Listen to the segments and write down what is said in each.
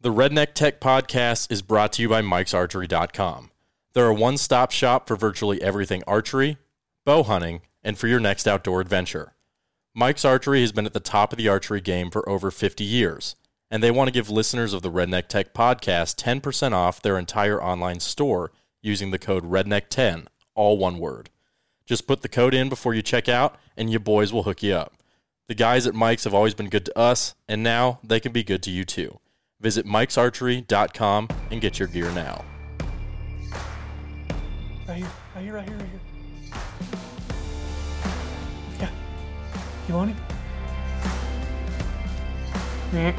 The Redneck Tech Podcast is brought to you by MikesArchery.com. They're a one-stop shop for virtually everything archery, bow hunting, and for your next outdoor adventure. Mike's Archery has been at the top of the archery game for over 50 years, and they want to give listeners of the Redneck Tech Podcast 10% off their entire online store using the code REDNECK10, all one word. Just put the code in before you check out, and your boys will hook you up. The guys at Mike's have always been good to us, and now they can be good to you too. Visit MikesArchery.com and get your gear now. Right here. Yeah. You want him? Yeah.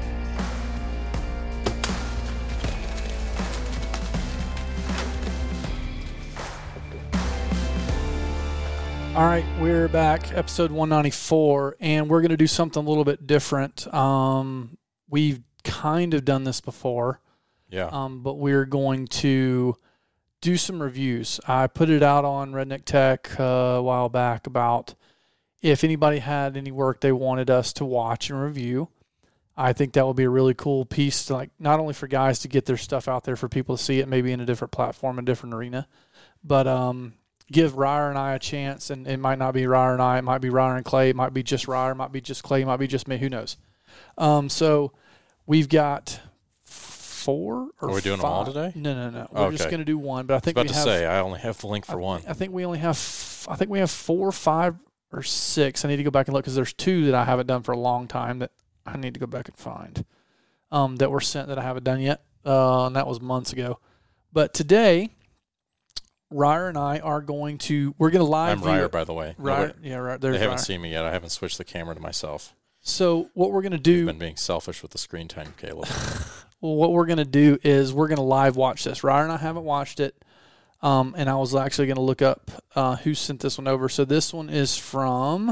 All right, we're back, episode 194, and we're going to do something a little bit different. We've kind of done this before. Yeah. But we're going to do some reviews. I put it out on Redneck Tech a while back about if anybody had any work they wanted us to watch and review. I think that would be a really cool piece to, like, not only for guys to get their stuff out there for people to see it, maybe in a different platform, a different arena, but give Ryer and I a chance. And it might not be Ryer and I, it might be Ryer and Clay, it might be just Ryer, it might be just Clay, it might be just me, who knows. So we've got 4 or 5. Are we doing them all today? No. We're just going to do one, but I think I was about to say I only have the link for one. I think we only have 4, 5, or 6. I need to go back and look because there's 2 that I haven't done for a long time that I need to go back and find that were sent that I haven't done yet, and that was months ago. But today, Ryer and I are we're going to live. I'm Ryer, by the way. Ryer, yeah, right. There's They haven't Ryer. seen me yet. I haven't switched the camera to myself. So what we're going to do? You've been being selfish with the screen time, Caleb. Well, what we're going to do is we're going to live watch this. Ryer and I haven't watched it, and I was actually going to look up who sent this one over. So this one is from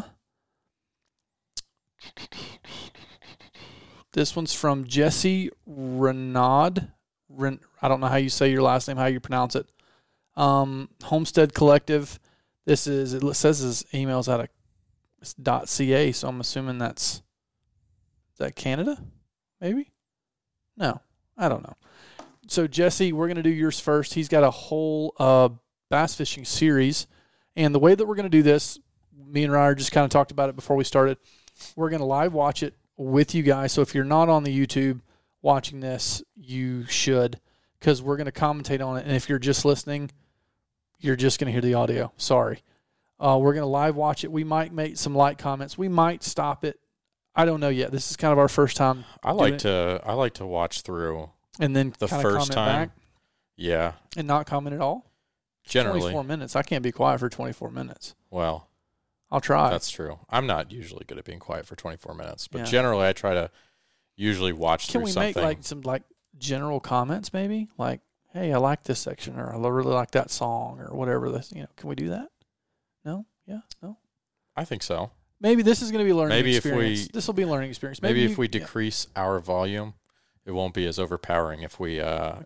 Jesse Renaud. I don't know how you say your last name, how you pronounce it. Homestead Collective. It says his email's out of .ca, so I'm assuming is that Canada, maybe? No, I don't know. So, Jesse, we're going to do yours first. He's got a whole bass fishing series. And the way that we're going to do this, me and Ryer just kind of talked about it before we started. We're going to live watch it with you guys. So, if you're not on the YouTube watching this, you should, because we're going to commentate on it. And if you're just listening, you're just going to hear the audio. Sorry. We're going to live watch it. We might make some light comments. We might stop it. I don't know yet. This is kind of our first time. I like to watch through and then the first time. Back yeah. And not comment at all. Generally 24 minutes. I can't be quiet for 24 minutes. Well, I'll try. That's true. I'm not usually good at being quiet for 24 minutes, but yeah. Generally I try to usually watch through something. Can we make some general comments maybe? Like, hey, I like this section, or I really like that song, or whatever this, can we do that? No? Yeah? No? I think so. Maybe this is going to be a learning experience. This will be a learning experience. Maybe if we decrease our volume, it won't be as overpowering if we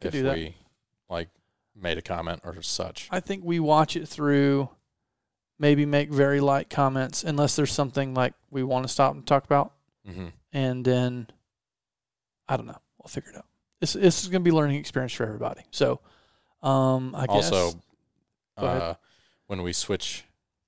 made a comment or such. I think we watch it through, maybe make very light comments, unless there's something like we want to stop and talk about. Mm-hmm. And then, I don't know. We'll figure it out. This is going to be a learning experience for everybody. So, I guess. Also, when we switch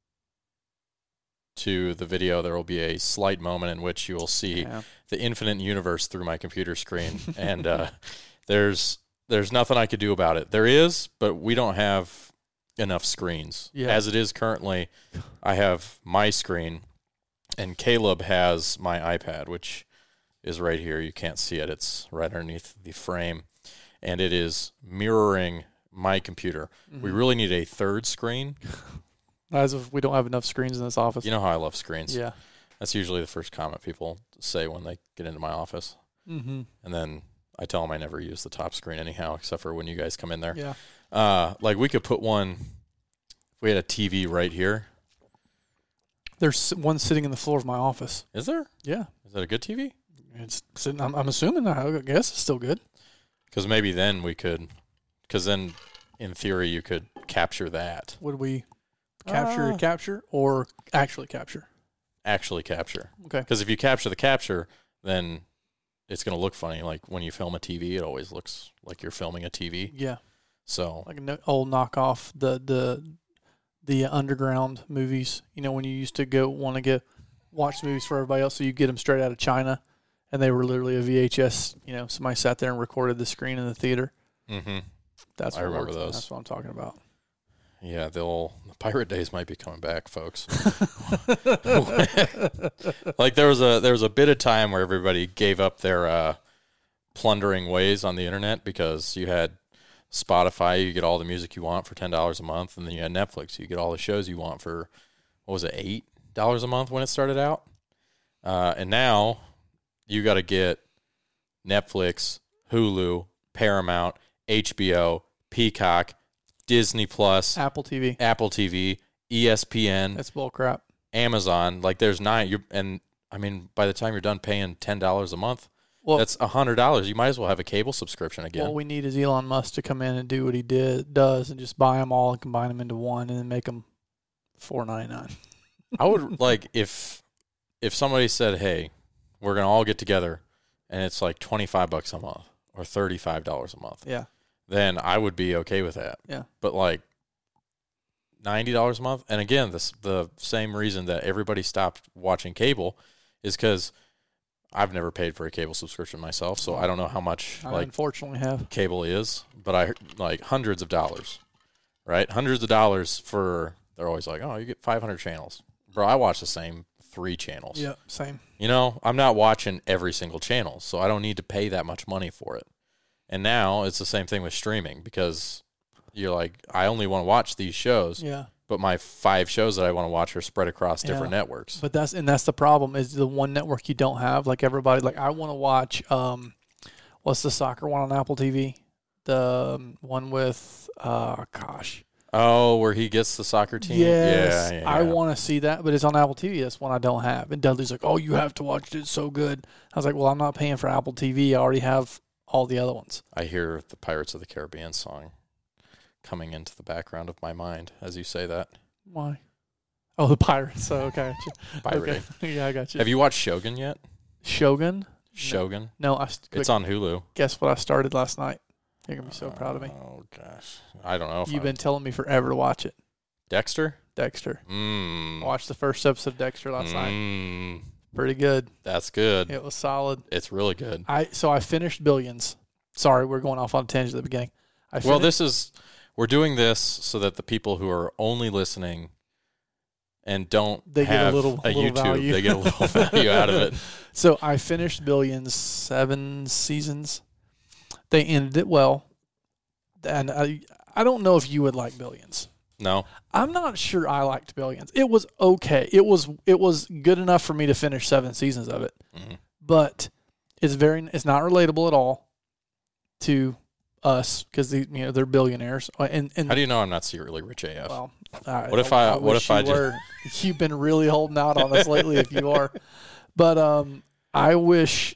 to the video, there will be a slight moment in which you will see the infinite universe through my computer screen, and there's nothing I could do about it. There is, but we don't have enough screens. Yeah. As it is currently, I have my screen, and Caleb has my iPad, which is right here. You can't see it. It's right underneath the frame, and it is mirroring my computer. Mm-hmm. We really need a third screen. As if we don't have enough screens in this office. You know how I love screens. Yeah. That's usually the first comment people say when they get into my office. Mm-hmm. And then I tell them I never use the top screen anyhow, except for when you guys come in there. Yeah. We could put one, if we had a TV right here. There's one sitting in the floor of my office. Is there? Yeah. Is that a good TV? It's sitting, I'm assuming, I guess it's still good. Because maybe then then in theory you could capture that. Would we capture or actually capture? Actually capture. Okay. Because if you capture the capture, then it's going to look funny. Like when you film a TV, it always looks like you're filming a TV. Yeah. So like an old knockoff, the underground movies. You know, when you used to want to watch movies for everybody else, so you get them straight out of China, and they were literally a VHS. You know, somebody sat there and recorded the screen in the theater. Mm-hmm. I remember those. That's what I'm talking about. Yeah, the pirate days might be coming back, folks. Like there was a bit of time where everybody gave up their plundering ways on the internet because you had Spotify, you get all the music you want for $10 a month, and then you had Netflix, you get all the shows you want for what was it, $8 a month when it started out, and now you got to get Netflix, Hulu, Paramount, HBO, Peacock, Disney Plus, Apple TV, ESPN. That's bullcrap. Amazon. Like there's 9. I mean, by the time you're done paying $10 a month, well, that's $100. You might as well have a cable subscription again. What we need is Elon Musk to come in and do what he does, and just buy them all and combine them into one, and then make them $4.99. I would like if somebody said, "Hey, we're gonna all get together," and it's like $25 a month or $35 a month. Yeah. Then I would be okay with that. Yeah. But like $90 a month, and again, the same reason that everybody stopped watching cable is because I've never paid for a cable subscription myself, so I don't know how much I unfortunately have cable is, but I like hundreds of dollars, right? Hundreds of dollars for. They're always like, oh, you get 500 channels, bro. I watch the same 3 channels. Yeah, same. You know, I'm not watching every single channel, so I don't need to pay that much money for it. And now it's the same thing with streaming because you're like, I only want to watch these shows. Yeah. But my 5 shows that I want to watch are spread across different networks. But that's the problem is the one network you don't have. Like everybody, like I want to watch, what's the soccer one on Apple TV? The one with, Oh, where he gets the soccer team? Yes. Yeah. I want to see that, but it's on Apple TV. That's one I don't have. And Dudley's like, oh, you have to watch it. It's so good. I was like, well, I'm not paying for Apple TV. I already have all the other ones. I hear the Pirates of the Caribbean song coming into the background of my mind as you say that. Why? Oh, the Pirates. So, okay. Pirating. Okay. Yeah, I got you. Have you watched Shogun yet? Shogun? Shogun? No. It's on Hulu. Guess what I started last night? You're going to be so proud of me. Oh, gosh. I don't know. You've been telling me forever to watch it. Dexter? Dexter. I watched the first episode of Dexter last night. Pretty good. That's good. It was solid. It's really good. So I finished Billions. Sorry, we're going off on a tangent at the beginning. We're doing this so that the people who are only listening and don't get a little YouTube, value. they get a little value out of it. So I finished Billions, 7 seasons. They ended it well. And I don't know if you would like Billions. No. I'm not sure I liked Billions. It was okay. It was good enough for me to finish 7 seasons of it. Mm-hmm. But it's not relatable at all to us because they're billionaires. And how do you know I'm not secretly rich AF? Well, what if I were? You've been really holding out on us lately. If you are, but I wish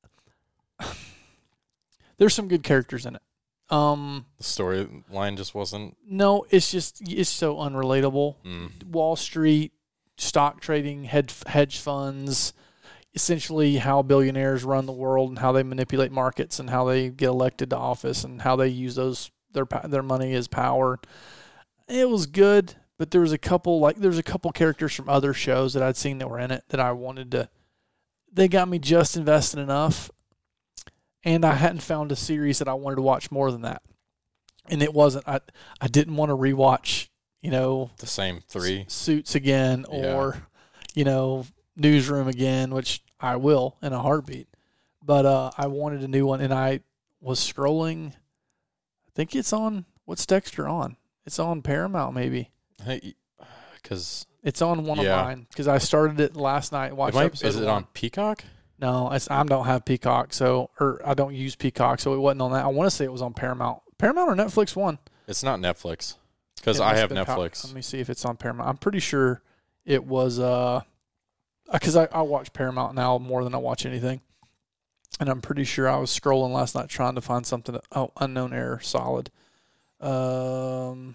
there's some good characters in it. The storyline just wasn't. No, it's so unrelatable. Wall Street, stock trading, hedge funds, essentially how billionaires run the world and how they manipulate markets and how they get elected to office and how they use their money as power. It was good, but there was a couple characters from other shows that I'd seen that were in it that I wanted to. They got me just invested enough, and I hadn't found a series that I wanted to watch more than that. And it wasn't. I didn't want to rewatch, the same 3 Suits again or, Newsroom again, which I will in a heartbeat. But I wanted a new one, and I was scrolling. I think it's on. What's Dexter on? It's on Paramount, maybe. Hey, because it's on one of mine. Because I started it last night. Is it on Peacock? No, I don't have Peacock, or I don't use Peacock, so it wasn't on that. I want to say it was on Paramount. Paramount or Netflix one? It's not Netflix because I have Netflix. Let me see if it's on Paramount. I'm pretty sure it was because I watch Paramount now more than I watch anything, and I'm pretty sure I was scrolling last night trying to find something. Oh, Unknown Error, solid. No,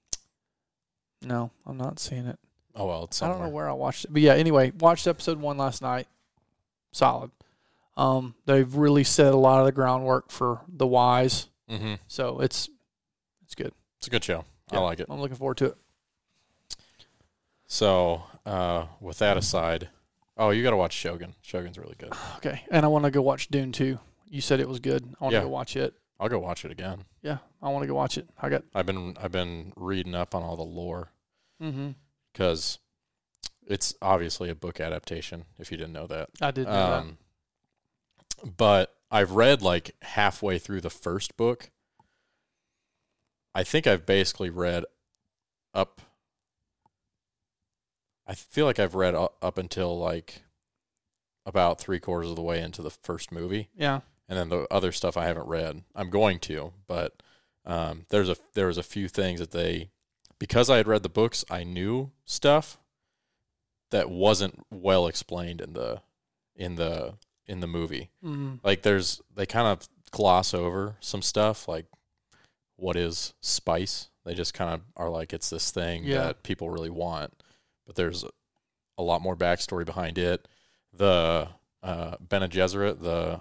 I'm not seeing it. Oh well, it's somewhere. I don't know where I watched it, but yeah. Anyway, watched episode 1 last night. Solid. They've really set a lot of the groundwork for the whys. Mm-hmm. So it's good. It's a good show. Yeah, I like it. I'm looking forward to it. So, with that aside, you got to watch Shogun. Shogun's really good. Okay, and I want to go watch Dune too. You said it was good. I want to go watch it. I'll go watch it again. Yeah, I want to go watch it. I've been reading up on all the lore Mm-hmm. because it's obviously a book adaptation. If you didn't know that, I did know that. But I've read like halfway through the first book. I think I've basically read up. I feel like I've read up until like about 3/4 of the way into the first movie. Yeah. And then the other stuff I haven't read. I'm going to, but there was a few things that because I had read the books, I knew stuff that wasn't well explained in the movie. Mm-hmm. Like they kind of gloss over some stuff, like what is spice. They just kind of are like, it's this thing that people really want, but there's a lot more backstory behind it. The Bene Gesserit, the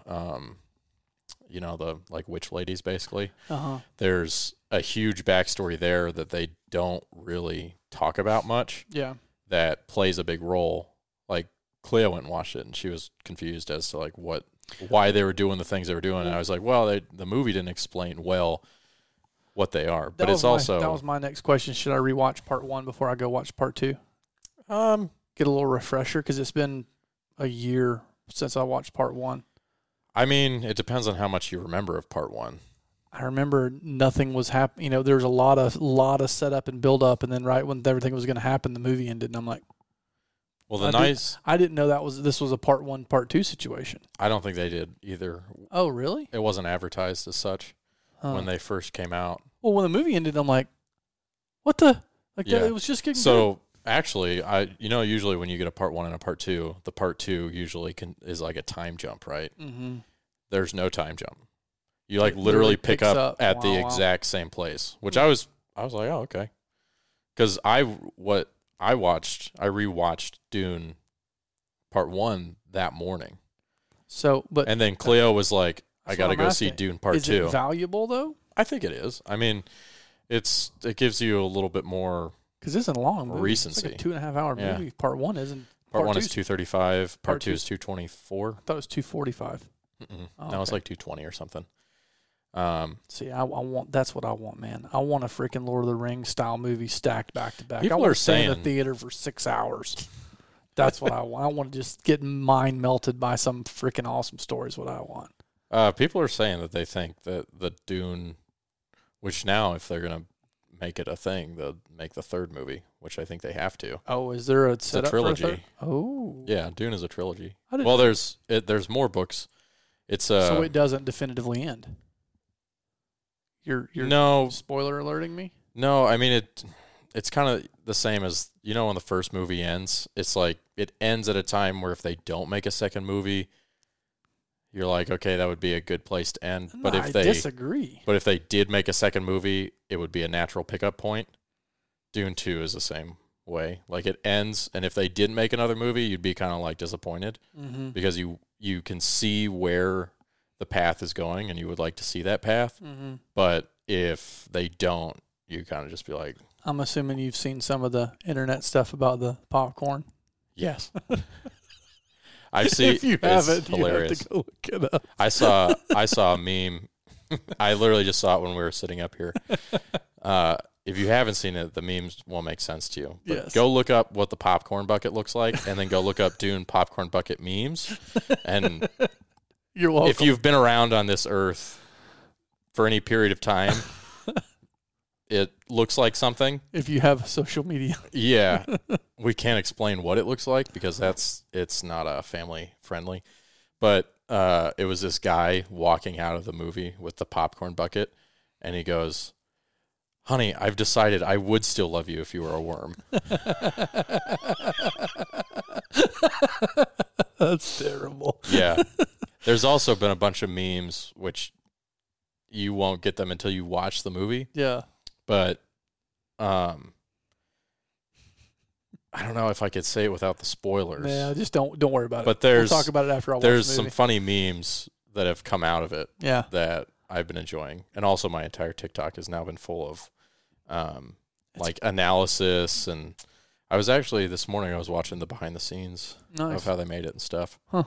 like witch ladies, basically. Uh-huh. There's a huge backstory there that they don't really talk about much. Yeah. That plays a big role. Like Cleo went and watched it, and she was confused as to like why they were doing the things they were doing. And I was like, well, the movie didn't explain well what they are. But it's also that was my next question. Should I rewatch part 1 before I go watch part 2? Get a little refresher because it's been a year since I watched part 1. I mean, it depends on how much you remember of part 1. I remember nothing was happening. You know, there was a lot of setup and build up, and then right when everything was going to happen, the movie ended, and I'm like, well, I didn't know this was a part 1, part 2 situation. I don't think they did either. Oh, really? It wasn't advertised as such when they first came out. Well, when the movie ended, I'm like, what the? Like, it was just getting good. Actually, usually when you get a part 1 and a part 2, the part 2 usually is like a time jump, right? Mm-hmm. There's no time jump. You like literally pick up at the exact same place, which I was like, oh, okay. Because I rewatched Dune part 1 that morning. And then Cleo was like, I got to go see Dune part 2. Is it valuable though? I think it is. I mean, it gives you a little bit more. Because this isn't a long movie. Recency. It's like a 2.5 hour movie. Part 1 isn't. Part 1 is 235. Part 2 is 224. I thought it was 245. No, it's like 220 or something. See, I want. That's what I want, man. I want a freaking Lord of the Rings style movie stacked back to back. People I want are to stay in saying the theater for 6 hours. That's what I want. I want to just get mind melted by some freaking awesome story. Is what I want. People are saying that they think that the Dune, which now if they're gonna make it a thing, they'll make the third movie, which I think they have to. Oh, is there a setup trilogy? For a third? Oh, yeah, Dune is a trilogy. Well, there's more books. It's so it doesn't definitively end. You're no spoiler alerting me. No, I mean it's kind of the same as when the first movie ends. It's like it ends at a time where if they don't make a second movie, you're like, okay, that would be a good place to end. No, but if I disagree. But if they did make a second movie, it would be a natural pickup point. Dune 2 is the same way. Like it ends, and if they didn't make another movie, you'd be kind of like disappointed because you can see where the path is going, and you would like to see that path. Mm-hmm. But if they don't, you kind of just be like, I'm assuming you've seen some of the internet stuff about the popcorn. Yes. I've seen. If you haven't, hilarious. You have to go look it up. I saw a meme. I literally just saw it when we were sitting up here. If you haven't seen it, the memes won't make sense to you. But yes. Go look up what the popcorn bucket looks like, and then go look up Dune popcorn bucket memes. And you're welcome. If you've been around on this earth for any period of time, it looks like something. If you have social media. Yeah. We can't explain what it looks like because it's not family friendly. But it was this guy walking out of the movie with the popcorn bucket, and he goes, "Honey, I've decided I would still love you if you were a worm." That's terrible. Yeah. There's also been a bunch of memes, which you won't get them until you watch the movie. Yeah. But I don't know if I could say it without the spoilers. Yeah, just don't worry about it. But we'll talk about it after I watch the movie. There's some funny memes that have come out of it. Yeah. That I've been enjoying, and also my entire TikTok has now been full of, like analysis. And I was actually this morning I was watching the behind the scenes of how they made it and stuff. Huh.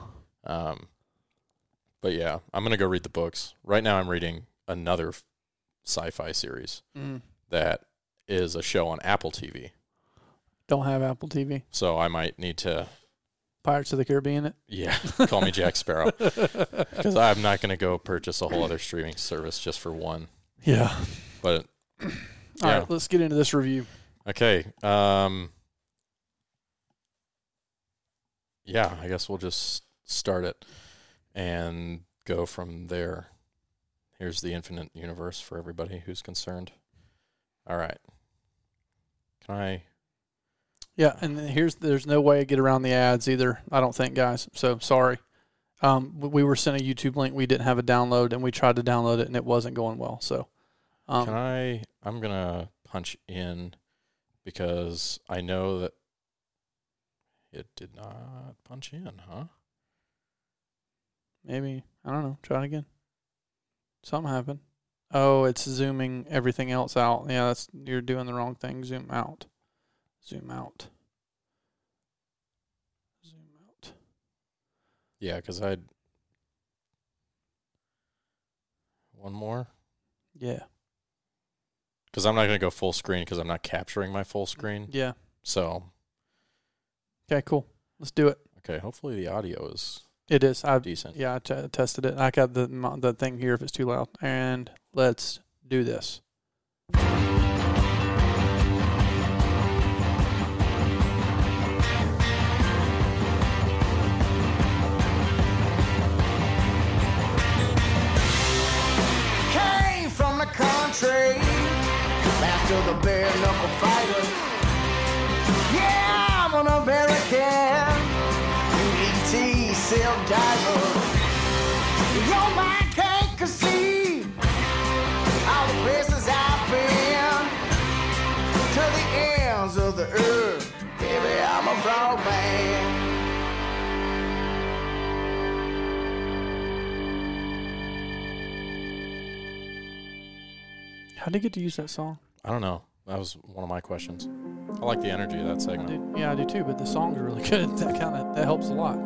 But yeah, I'm gonna go read the books right now. I'm reading another sci-fi series that is a show on Apple TV. Don't have Apple TV. So I might need to... Pirates of the Caribbean it? Yeah, call me Jack Sparrow. Because I'm not going to go purchase a whole other streaming service just for one. Yeah. But, yeah. All right, let's get into this review. Okay. Yeah, I guess we'll just start it and go from there. Here's the infinite universe for everybody who's concerned. All right. Can I... Yeah, and there's no way to get around the ads either, I don't think, guys. So, sorry. We were sent a YouTube link. We didn't have a download, and we tried to download it, and it wasn't going well. So, I'm going to punch in because I know that it did not punch in, huh? Maybe. I don't know. Try it again. Something happened. Oh, it's zooming everything else out. Yeah, you're doing the wrong thing. Zoom out. Zoom out. Zoom out. Yeah, because one more? Yeah. Because I'm not going to go full screen because I'm not capturing my full screen. Yeah. So. Okay, cool. Let's do it. Okay, hopefully the audio is decent. Yeah, I tested it. I got the thing here if it's too loud. And let's do this. Country, master the bare knuckle fighter. Yeah, I'm an American, UET silk diver. Your mind can't conceive all the places I've been, to the ends of the earth. Baby, I'm a frog man. How did you get to use that song? I don't know. That was one of my questions. I like the energy of that segment. Yeah, I do too, but the song's really good. That helps a lot.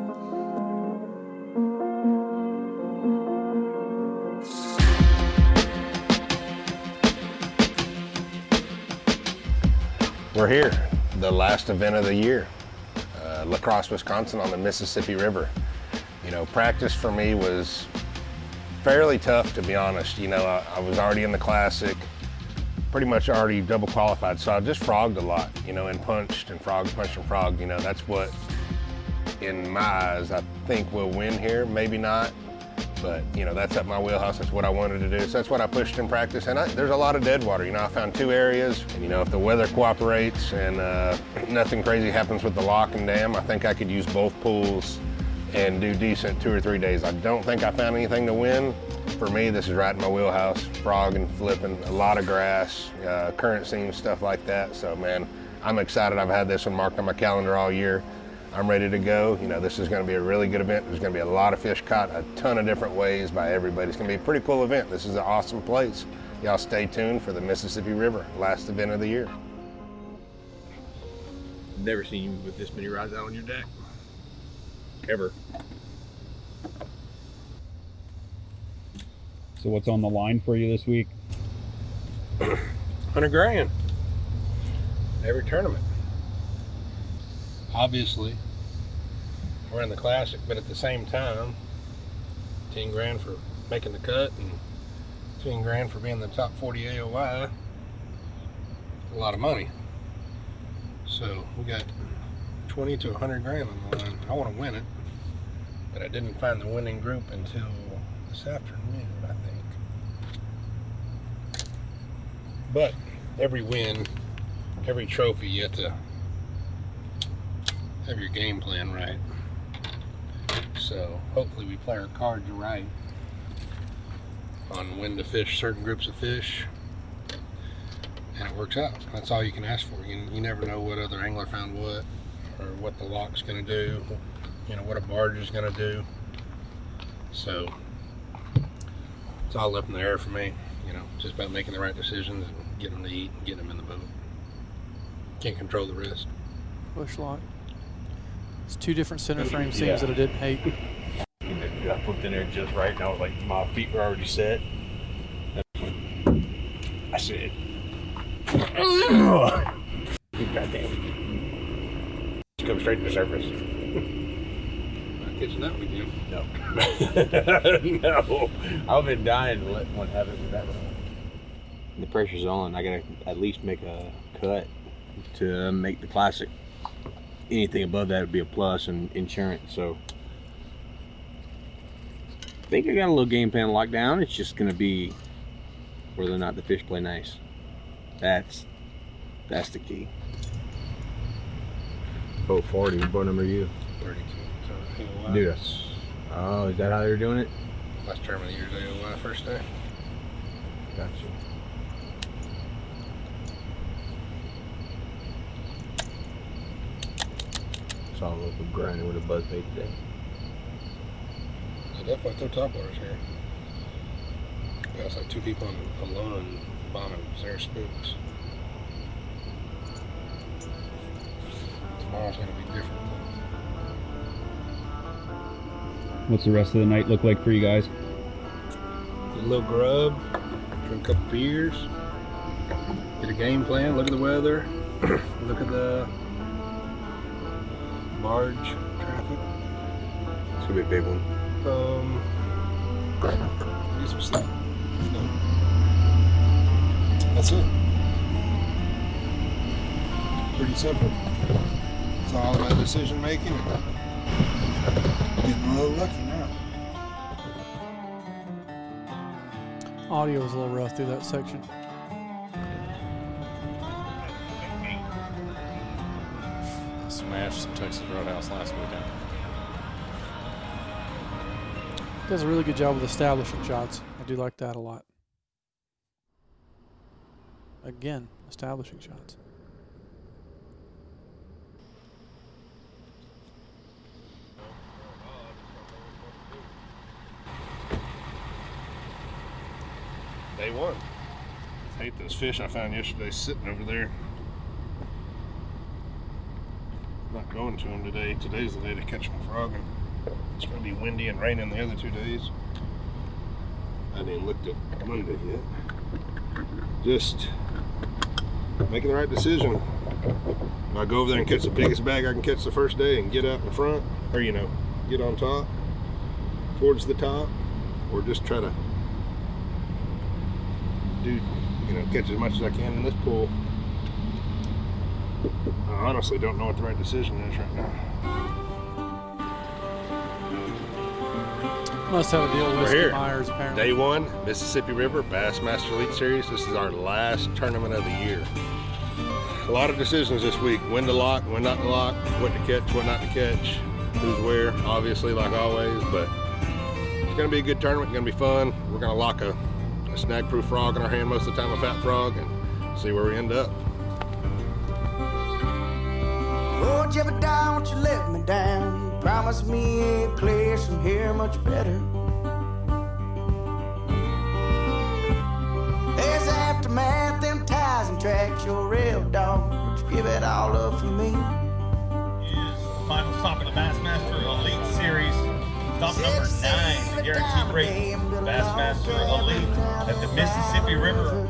We're here, the last event of the year, La Crosse, Wisconsin on the Mississippi River. You know, practice for me was fairly tough, to be honest. You know, I was already in the Classic, pretty much already double qualified, so I just frogged a lot, you know, and punched and frogged, punched and frogged. You know, that's what, in my eyes, I think will win here. Maybe not, but, you know, that's up my wheelhouse. That's what I wanted to do, so that's what I pushed in practice. And there's a lot of dead water. You know, I found 2 areas, and, you know, if the weather cooperates and nothing crazy happens with the lock and dam, I think I could use both pools and do decent 2 or 3 days. I don't think I found anything to win. For me, this is right in my wheelhouse, frogging, flipping, a lot of grass, current seams, stuff like that. So, man, I'm excited. I've had this one marked on my calendar all year. I'm ready to go. You know, this is going to be a really good event. There's going to be a lot of fish caught a ton of different ways by everybody. It's going to be a pretty cool event. This is an awesome place. Y'all stay tuned for the Mississippi River, last event of the year. Never seen you with this many rods out on your deck. Ever. So what's on the line for you this week? 100 grand. Every tournament. Obviously, we're in the Classic, but at the same time, 10 grand for making the cut and 10 grand for being the top 40 AOY. A lot of money. So we got 20 to 100 grand on the line. I want to win it, but I didn't find the winning group until this afternoon, I think. But every win, every trophy, you have to have your game plan right. So hopefully we play our cards right on when to fish certain groups of fish, and it it works out. That's all you can ask for. You never know what other angler found what, or what the lock's going to do, what a barge is going to do. So it's all up in the air for me. Just about making the right decisions and getting them to eat and getting them in the boat. Can't control the rest. Bush lock. It's 2 different center frame seams that I didn't hate. I put in there just right, and I was like, my feet were already set. I said, God damn it. Just come straight to the surface. Not catching that weekend. No. No. I've been dying to let one have it with that one. The pressure's on. I gotta at least make a cut to make the classic. Anything above that would be a plus in insurance, so I think I got a little game plan locked down. It's just gonna be whether or not the fish play nice. That's the key. Boat 40, what boat number are you? 32. So, Dude, oh, is that how they're doing it? last term of the year's AOY first day. Gotcha. Saw a local grinder with a buzzbait today. They definitely throw topwaters here. We also have 2 people on the lawn bombing Sarah Spooks. Tomorrow's going to be different. What's the rest of the night look like for you guys? Get a little grub, drink a couple beers, get a game plan, look at the weather, look at the barge traffic. It's gonna be a big one. Get some sleep. That's it. Pretty simple. It's all about decision making. Getting a little lucky now. Audio was a little rough through that section. Smashed some Texas Roadhouse last weekend. Does a really good job with establishing shots. I do like that a lot. Again, establishing shots. Day one. I hate those fish I found yesterday sitting over there. Not going to them today. Today's the day to catch them frogging. It's going to be windy and raining the other 2 days. I haven't even looked at Monday yet. Just making the right decision. If I go over there and catch the biggest bag I can catch the first day and get out in the front, or get on top, towards the top, or just try to catch as much as I can in this pool. I honestly don't know what the right decision is right now. Must have a deal with We're Whiskey here. Myers, apparently. Day one, Mississippi River Bassmaster Elite Series. This is our last tournament of the year. A lot of decisions this week. When to lock, when not to lock, what to catch, what not to catch, who's where, obviously, like always. But it's going to be a good tournament. It's going to be fun. We're going to lock a snag-proof frog in our hand most of the time, a fat frog, and see where we end up. Oh, Jebediah, won't you let me down? You promised me a place from here much better. There's aftermath, them ties and tracks, your real dog. Would you give it all up for me? Is the final stop of the Bassmaster Elite Series. Stop number 9, the guaranteed rate. Bassmaster Elite at the Mississippi River.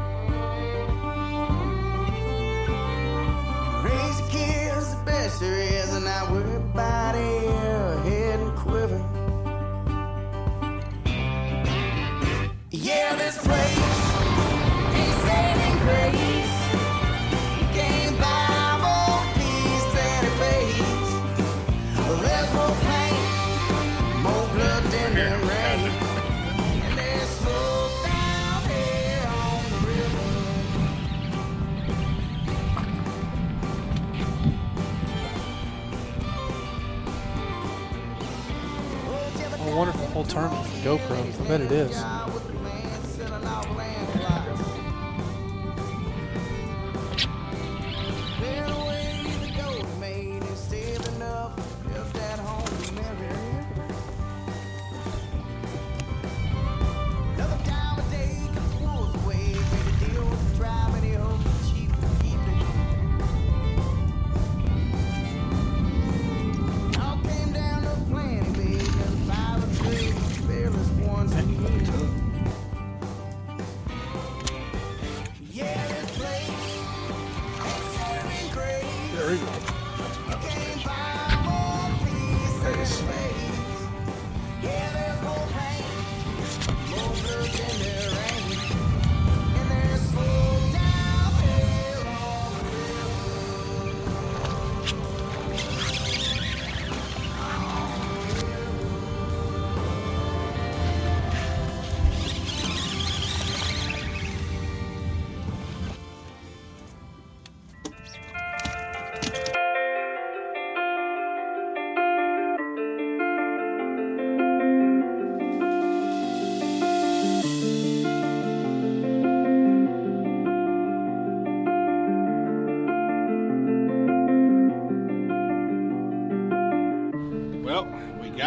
Raise the kids the best there is, and I worry about air, head and quiver. Yeah, this place, he's saving grace. Game Bible, peace that it pays. There's more pain, more blood than the rain. And there's smoke down here on the river. A wonderful whole tournament for GoPro. I bet it is.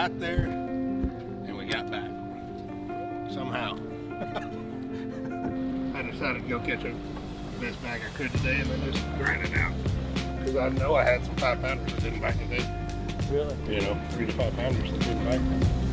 got there and we got back. Somehow. I decided to go catch the best bag I could today and then just grind it out. Because I know I had some 5-pounders that didn't bite today. Really? You know, 3 to 5 pounders that didn't bite.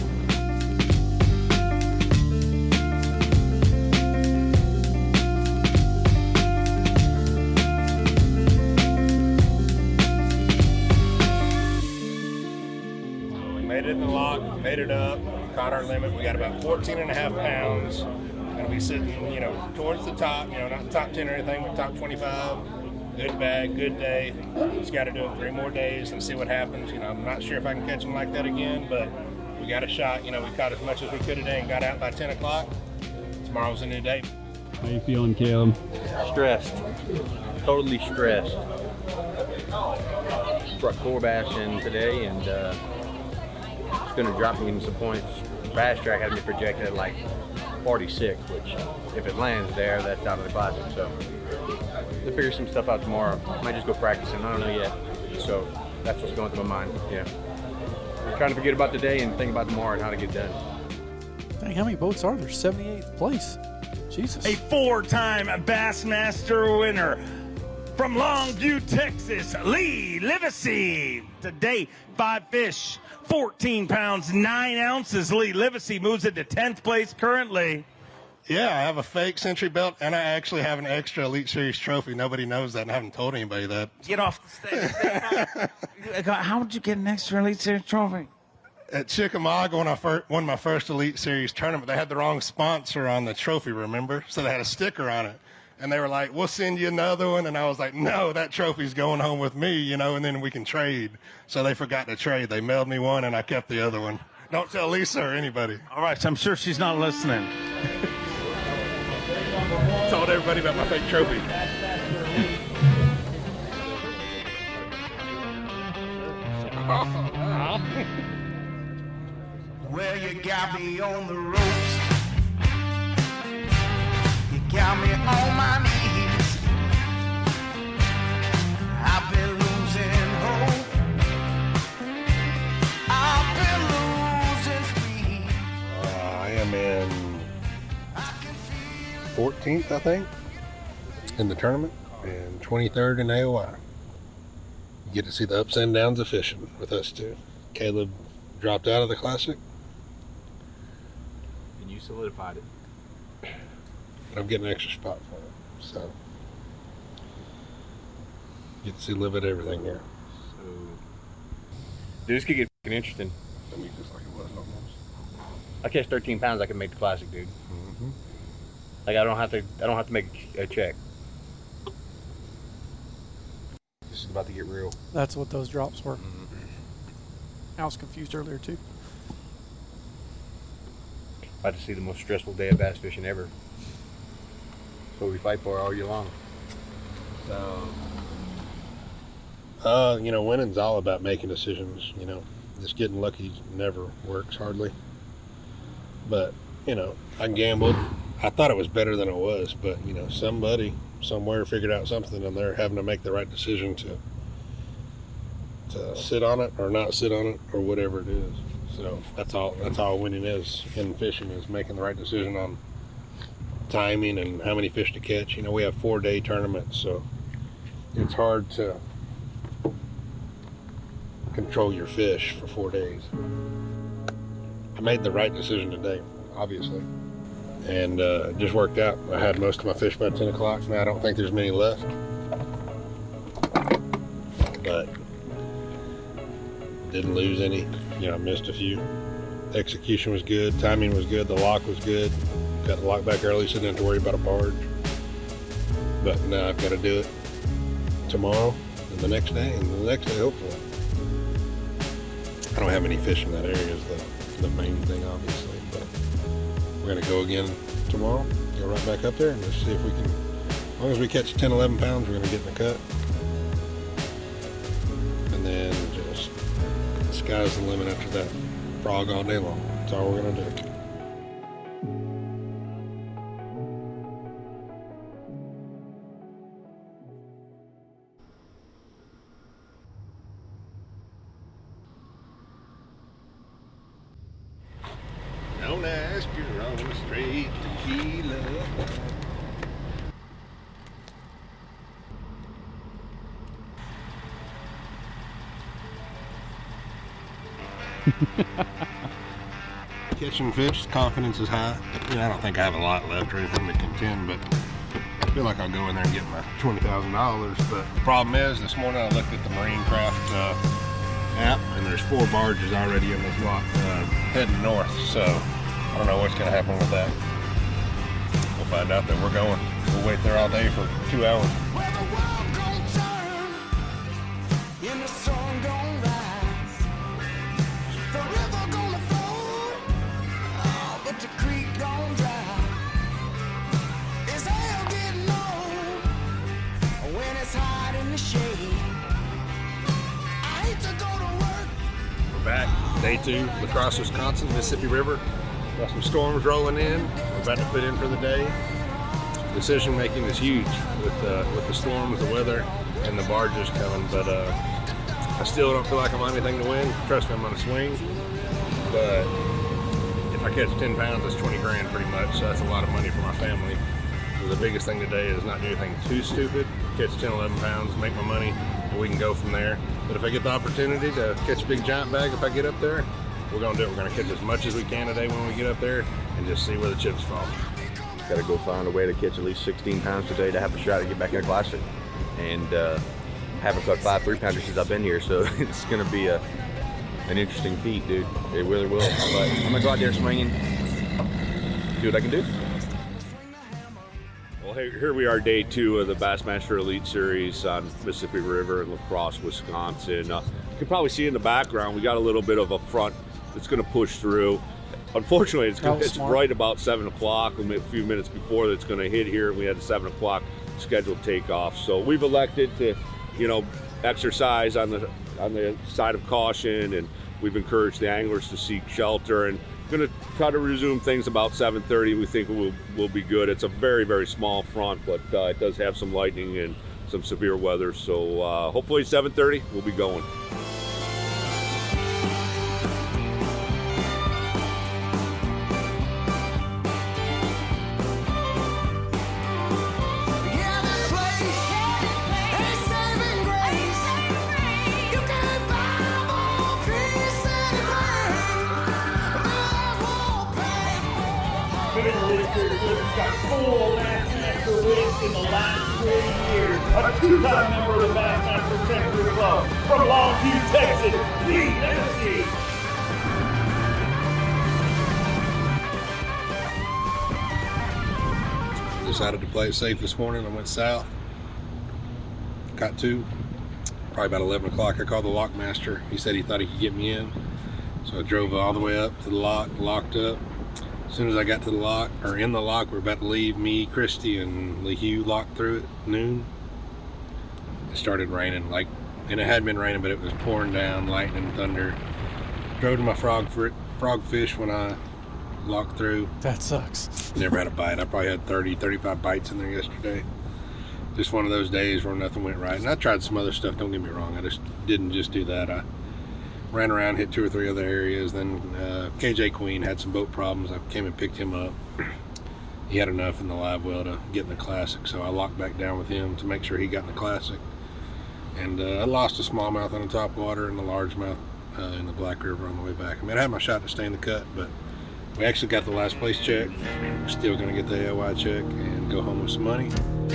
Made it in the lock, made it up, caught our limit. We got about 14 and a half pounds. Gonna be sitting, you know, towards the top, you know, not the top 10 or anything, but top 25. Good bag, good day. Just got to do it 3 more days and see what happens. You know, I'm not sure if I can catch them like that again, but we got a shot. You know, we caught as much as we could today and got out by 10 o'clock. Tomorrow's a new day. How you feeling, Caleb? Stressed. Totally stressed. Brought 4 bass in today, and it's going to drop me in some points. Bass track had me projected at like 46, which if it lands there, that's out of the classic. So to figure some stuff out tomorrow. Might just go practicing. I don't know yet. So that's what's going through my mind. Yeah. I'm trying to forget about today and think about tomorrow and how to get done. Dang, how many boats are there? 78th place. Jesus. A 4-time Bassmaster winner from Longview, Texas, Lee Livesey. Today, 5 fish, 14 pounds, 9 ounces. Lee Livesey moves into 10th place currently. Yeah, I have a fake Century belt, and I actually have an extra Elite Series trophy. Nobody knows that, and I haven't told anybody that. Get off the stage. How would you get an extra Elite Series trophy? At Chickamauga, when I won my first Elite Series tournament, they had the wrong sponsor on the trophy, remember? So they had a sticker on it. And they were like, we'll send you another one. And I was like, no, that trophy's going home with me, you know, and then we can trade. So they forgot to trade. They mailed me one, and I kept the other one. Don't tell Lisa or anybody. All right, so I'm sure she's not listening. Told everybody about my fake trophy. Well, you got me on the ropes. You got me on my knees. I've been losing hope. I've been losing speed. I am in 14th, I think, in the tournament, and 23rd in AOI. You get to see the ups and downs of fishing with us too. Caleb dropped out of the Classic. And you solidified it. I'm getting an extra spot for it, so get to see a little bit of everything here. So, dude, this could get fucking interesting. I mean, just like it was almost. I catch 13 pounds, I can make the classic, dude. Mm-hmm. Like I don't have to make a check. This is about to get real. That's what those drops were. I was confused earlier, too. About to see the most stressful day of bass fishing ever. That's what we fight for all year long. So, You know, winning's all about making decisions. You know, just getting lucky never works hardly. But you know, I gambled. I thought it was better than it was, but you know, somebody somewhere figured out something, and they're having to make the right decision to sit on it or not sit on it or whatever it is. So that's all winning is in fishing, is making the right decision on timing and how many fish to catch. You know, we have 4-day tournaments, so it's hard to control your fish for 4 days. I made the right decision today, obviously, and it just worked out. I had most of my fish by 10 o'clock. Now I don't think there's many left, but didn't lose any. You know, I missed a few. Execution was good, timing was good, the lock was good. Got the lock back early, so I didn't have to worry about a barge. But now I've got to do it tomorrow and the next day and the next day, hopefully. I don't have any fish in that area is the main thing, obviously, but we're going to go again tomorrow, go right back up there and just see if we can, as long as we catch 10, 11 pounds, we're going to get in the cut. And then just, the sky's the limit after that. Frog all day long. That's all we're going to do. Straight tequila. Catching fish, confidence is high. You know, I don't think I have a lot left or anything to contend, but I feel like I'll go in there and get my $20,000. But the problem is, this morning I looked at the Marine Craft app, and there's 4 barges already in this lock heading north. So I don't know what's going to happen with that. We'll find out that we're going. We'll wait there all day for 2 hours. Where the world gon' turn and the sun gon' rise. The river gonna flow, oh, but the creek gon' dry. Is hell getting old when it's hot in the shade? I hate to go to work. We're back, day 2, La Crosse, Wisconsin, Mississippi River. Got some storms rolling in. We're about to put in for the day. Decision making is huge with the storms, the weather, and the barges coming. But I still don't feel like I'm on anything to win. Trust me, I'm gonna swing. But if I catch 10 pounds, that's 20 grand pretty much. So that's a lot of money for my family. So the biggest thing today is not do anything too stupid. Catch 10, 11 pounds, make my money, and we can go from there. But if I get the opportunity to catch a big giant bag, if I get up there, we're gonna do it. We're gonna catch as much as we can today when we get up there and just see where the chips fall. Got to go find a way to catch at least 16 pounds today to have a shot to get back in the Classic. And haven't caught 5 3-pounders since I've been here, so it's going to be an interesting feat, dude. It really will. But I'm going to go out there swinging, see what I can do. Well, here we are, day 2 of the Bassmaster Elite Series on Mississippi River in La Crosse, Wisconsin. You can probably see in the background, we got a little bit of a front that's going to push through. Unfortunately, it's right about 7 o'clock, a few minutes before it's going to hit here. We had a 7 o'clock scheduled takeoff. So we've elected to, exercise on the side of caution, and we've encouraged the anglers to seek shelter. And going to try to resume things about 7:30. We think we'll be good. It's a very, very small front, but it does have some lightning and some severe weather. So hopefully 7:30 we'll be going. Yeah, this place ain't saving grace. You can buy more peace and grace. Might as well pay. Has got 4 Bassmaster wins in the last 3 years. A 2-time member of the Bassmaster Century Club from Longview, Texas, Lee Livesey. Decided to play it safe this morning. I went south, caught 2, probably about 11 o'clock. I called the lock master. He said he thought he could get me in. So I drove all the way up to the lock, locked up. As soon as I got to the lock, or in the lock, we're about to leave. Me, Christy, and Lee Hugh locked through at noon. It started raining, and it had been raining, but it was pouring down, lightning, thunder. Drove to my frogfish when I locked through. That sucks. Never had a bite. I probably had 30, 35 bites in there yesterday. Just one of those days where nothing went right. And I tried some other stuff, don't get me wrong. I just didn't just do that. I ran around, hit 2 or 3 other areas. Then KJ Queen had some boat problems. I came and picked him up. He had enough in the live well to get in the Classic, so I locked back down with him to make sure he got in the Classic. And I lost a smallmouth on the top water and a largemouth in the Black River on the way back. I mean, I had my shot to stay in the cut, but we actually got the last place check. We're still going to get the AOY check and go home with some money.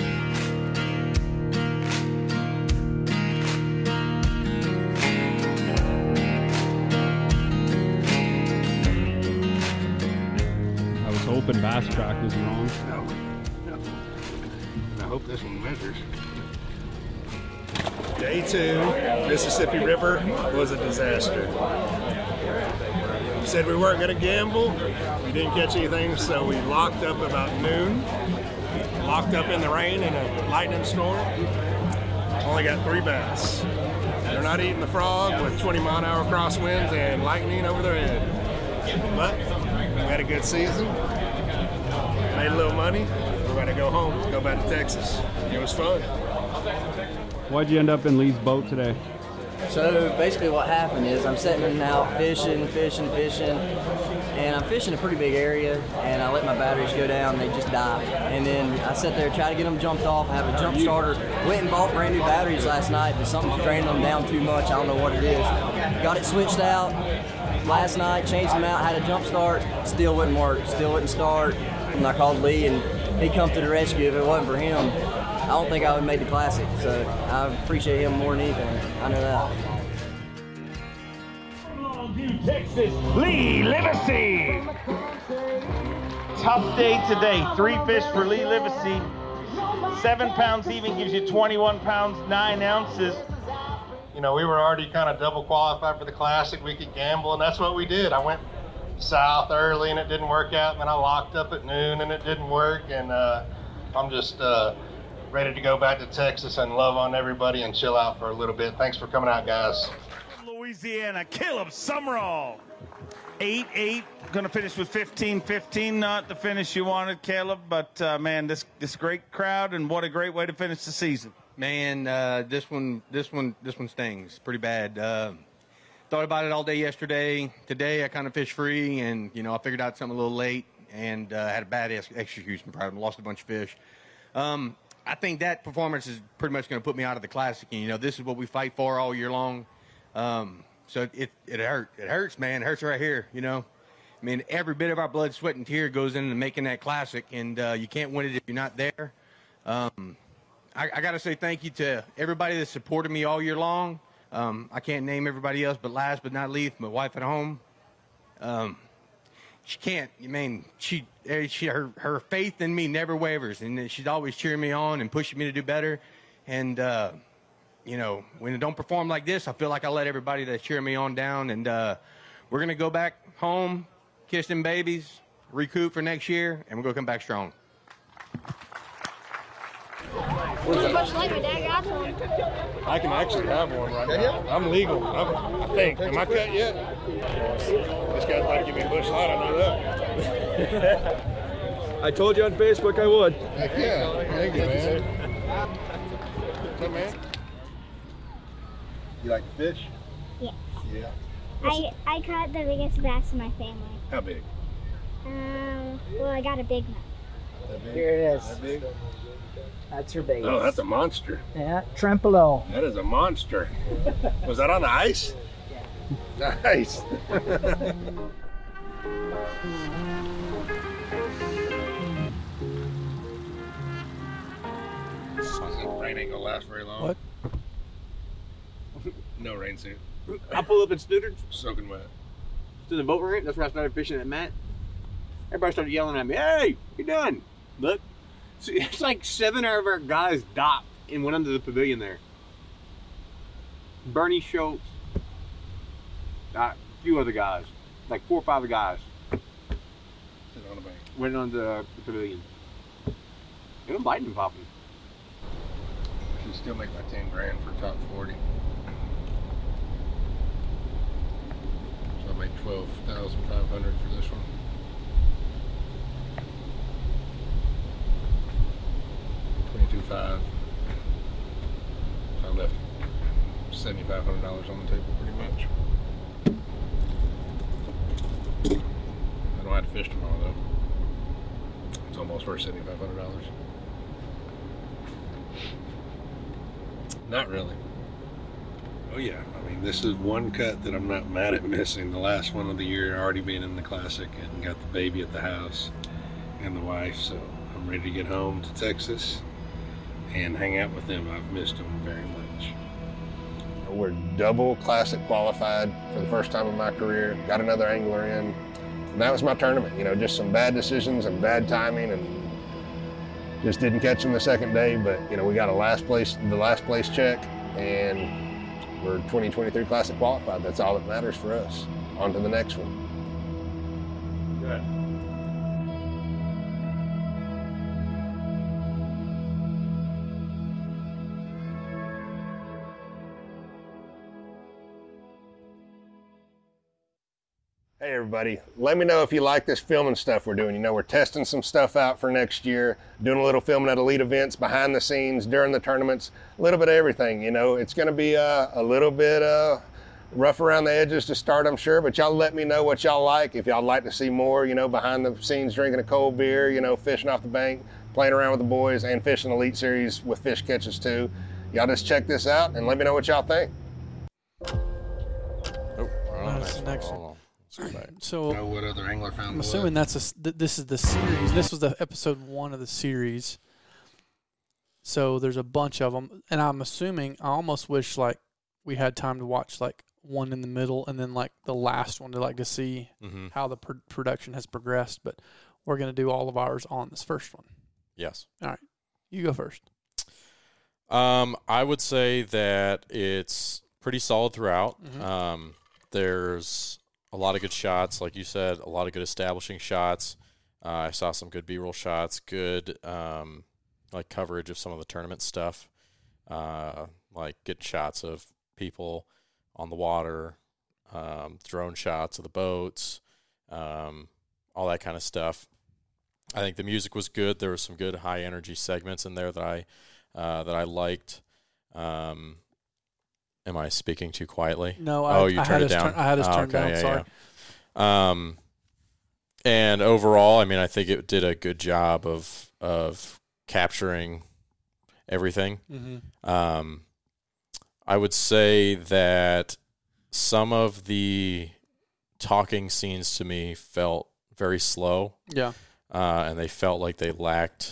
I was hoping Bass Track was wrong. No. I hope this one measures. Day 2, Mississippi River was a disaster. We said we weren't going to gamble. We didn't catch anything, so we locked up about noon. Locked up in the rain in a lightning storm. Only got 3 bass. They're not eating the frog with 20-mile-an-hour crosswinds and lightning over their head. But we had a good season. Made a little money. We're going to go home, go back to Texas. It was fun. Why'd you end up in Lee's boat today? So basically what happened is I'm setting out fishing, and I'm fishing a pretty big area, and I let my batteries go down, and they just died. And then I sat there, try to get them jumped off, I have a jump starter. Went and bought brand new batteries last night, but something's draining them down too much, I don't know what it is. Got it switched out last night, changed them out, had a jump start, still wouldn't work, still wouldn't start. And I called Lee, and he come to the rescue. If it wasn't for him, I don't think I would have made the Classic, so I appreciate him more than anything. I know that. Longview, Texas, Lee Livesey. Tough day today. 3 fish for Lee Livesey. 7 pounds even gives you 21 pounds, 9 ounces. You know, we were already kind of double qualified for the Classic. We could gamble, and that's what we did. I went south early, and it didn't work out. And then I locked up at noon, and it didn't work. And I'm just ready to go back to Texas and love on everybody and chill out for a little bit. Thanks for coming out, guys. Louisiana, Caleb Summerall. 8-8, gonna finish with 15-15. Not the finish you wanted, Caleb, but man, this great crowd, and what a great way to finish the season. Man, this one stings pretty bad. Thought about it all day yesterday. Today I kind of fished free, and I figured out something a little late, and had a bad execution problem. Lost a bunch of fish. I think that performance is pretty much going to put me out of the Classic. And, this is what we fight for all year long. So it hurt. It hurts, man. It hurts right here. I mean, every bit of our blood, sweat, and tear goes into making that Classic, and you can't win it if you're not there. I got to say thank you to everybody that supported me all year long. I can't name everybody else, but last but not least, my wife at home. She can't. I mean, her faith in me never wavers, and she's always cheering me on and pushing me to do better. And when it don't perform like this, I feel like I let everybody that's cheering me on down. And we're gonna go back home, kiss them babies, recoup for next year, and we're gonna come back strong. What's a Busch Light? My dad got one. I can actually have one right now. I'm legal. I think. Am I cut yet? This guy's trying to give me a Busch Light. I know that. I told you on Facebook I would. Heck yeah. Thank you, man. What's up, man? You like to fish? Yes. Yeah. I caught the biggest bass in my family. How big? Well, I got a big one. Here it is. That big? That's her baby. Oh, that's a monster. Yeah, Trempolo. That is a monster. Was that on the ice? Yeah. Nice. Rain ain't gonna last very long. What? No rain suit. I pull up in Snooters Soaking wet. to the boat ramp. That's where I started fishing at Matt. Everybody started yelling at me, "Hey, you done?" Look, so it's like 7 of our guys docked and went under the pavilion there. Bernie Schultz, a few other guys, like 4 or 5 guys, Sitting on the bank. went under the pavilion. And I'm biting and popping. Can still make my 10 grand for top 40. So I made 12,500 for this one. $22,500. So I left $7,500 on the table pretty much. I don't have to fish tomorrow though. It's almost worth $7,500. Not really. Oh yeah, I mean this is one cut that I'm not mad at missing. The last one of the year, already being in the Classic and got the baby at the house and the wife, so I'm ready to get home to Texas and hang out with them. I've missed them very much. We're double Classic qualified for the first time in my career. Got another angler in. And that was my tournament. Just some bad decisions and bad timing, and just didn't catch them the second day. But we got the last place check, and we're 2023 Classic qualified. That's all that matters for us. On to the next one. Good. Hey everybody, let me know if you like this filming stuff we're doing. You know, we're testing some stuff out for next year, doing a little filming at elite events, behind the scenes, during the tournaments, a little bit of everything. You know, it's going to be a little bit rough around the edges to start, I'm sure, but y'all let me know what y'all like. If y'all like to see more, you know, behind the scenes, drinking a cold beer, you know, fishing off the bank, playing around with the boys, and fishing Elite Series with fish catches too. Y'all just check this out and let me know what y'all think. That's the next one. So, know what other angler found? I'm assuming this is the series. This was the episode 1 of the series. So there's a bunch of them, and I'm assuming I almost wish like we had time to watch like one in the middle and then like the last one to see how the production has progressed. But we're gonna do all of ours on this first one. Yes. All right, you go first. I would say that it's pretty solid throughout. There's a lot of good shots, like you said, a lot of good establishing shots. I saw some good B-roll shots, good like coverage of some of the tournament stuff, like good shots of people on the water, drone shots of the boats, all that kind of stuff. I think the music was good. There were some good high energy segments in there that I liked. Am I speaking too quietly? No, you turned it down. I had us turned down. Yeah, sorry. Yeah. And overall, I mean, I think it did a good job of capturing everything. I would say that some of the talking scenes to me felt very slow. Yeah. And they felt like they lacked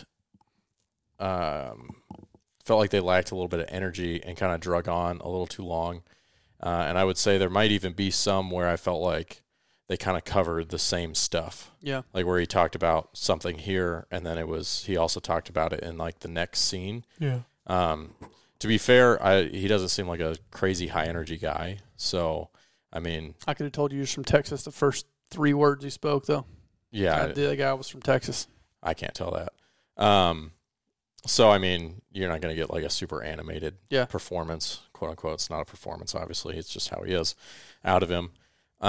a little bit of energy and kind of drug on a little too long. And I would say there might even be some where I felt like they kind of covered the same stuff. Yeah. Like where he talked about something here, and then he also talked about it in like the next scene. Yeah. To be fair, he doesn't seem like a crazy high energy guy. So, I mean, I could have told you he was from Texas the first 3 words he spoke, though. Yeah. The guy was from Texas. I can't tell that. So, I mean, you're not going to get like a super animated performance, quote unquote. It's not a performance, obviously. It's just how he is out of him.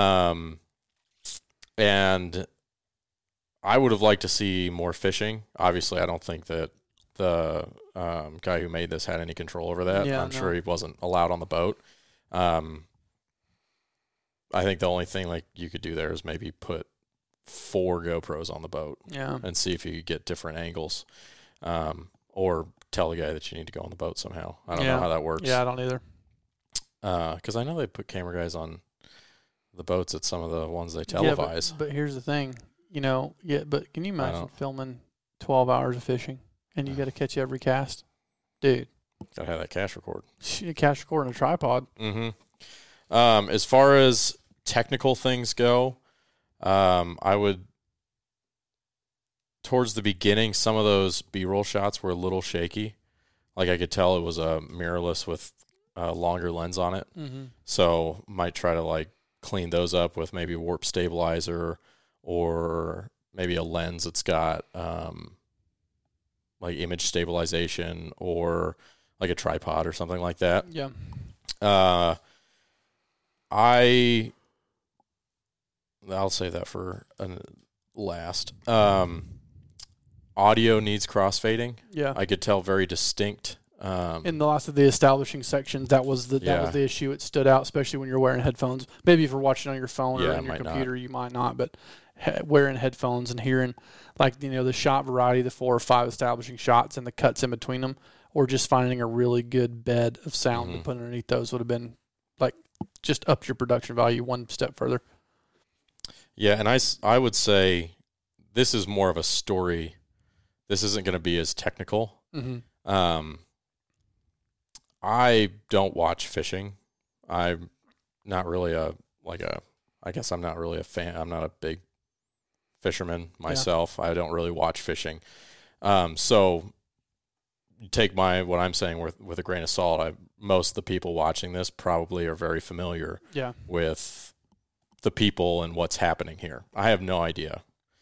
And I would have liked to see more fishing. Obviously, I don't think that the guy who made this had any control over that. I'm sure he wasn't allowed on the boat. I think the only thing like you could do there is maybe put 4 GoPros on the boat and see if you could get different angles. Or tell the guy that you need to go on the boat somehow. I don't know how that works. Yeah, I don't either. Because I know they put camera guys on the boats at some of the ones they televise. Yeah, but here's the thing. But can you imagine filming 12 hours of fishing and you got to catch every cast? Dude. Got to have that cash record. Cash record and a tripod. As far as technical things go, I would... Towards the beginning, some of those B-roll shots were a little shaky. Like I could tell it was a mirrorless with a longer lens on it. So might try to like clean those up with maybe a warp stabilizer or maybe a lens that's got like image stabilization or like a tripod or something like that. Yeah. I'll say that for last. Audio needs crossfading. Yeah. I could tell very distinct. In the last of the establishing sections, that was the issue. It stood out, especially when you're wearing headphones. Maybe if you're watching on your phone or on your computer, you might not. But wearing headphones and hearing, like, the shot variety, the 4 or 5 establishing shots and the cuts in between them, or just finding a really good bed of sound to put underneath those would have been, like, just up your production value one step further. Yeah, and I would say this is more of a story. This isn't going to be as technical. I don't watch fishing. I'm not really I guess I'm not really a fan. I'm not a big fisherman myself. Yeah. I don't really watch fishing. So take what I'm saying with a grain of salt. Most of the people watching this probably are very familiar with the people and what's happening here. I have no idea.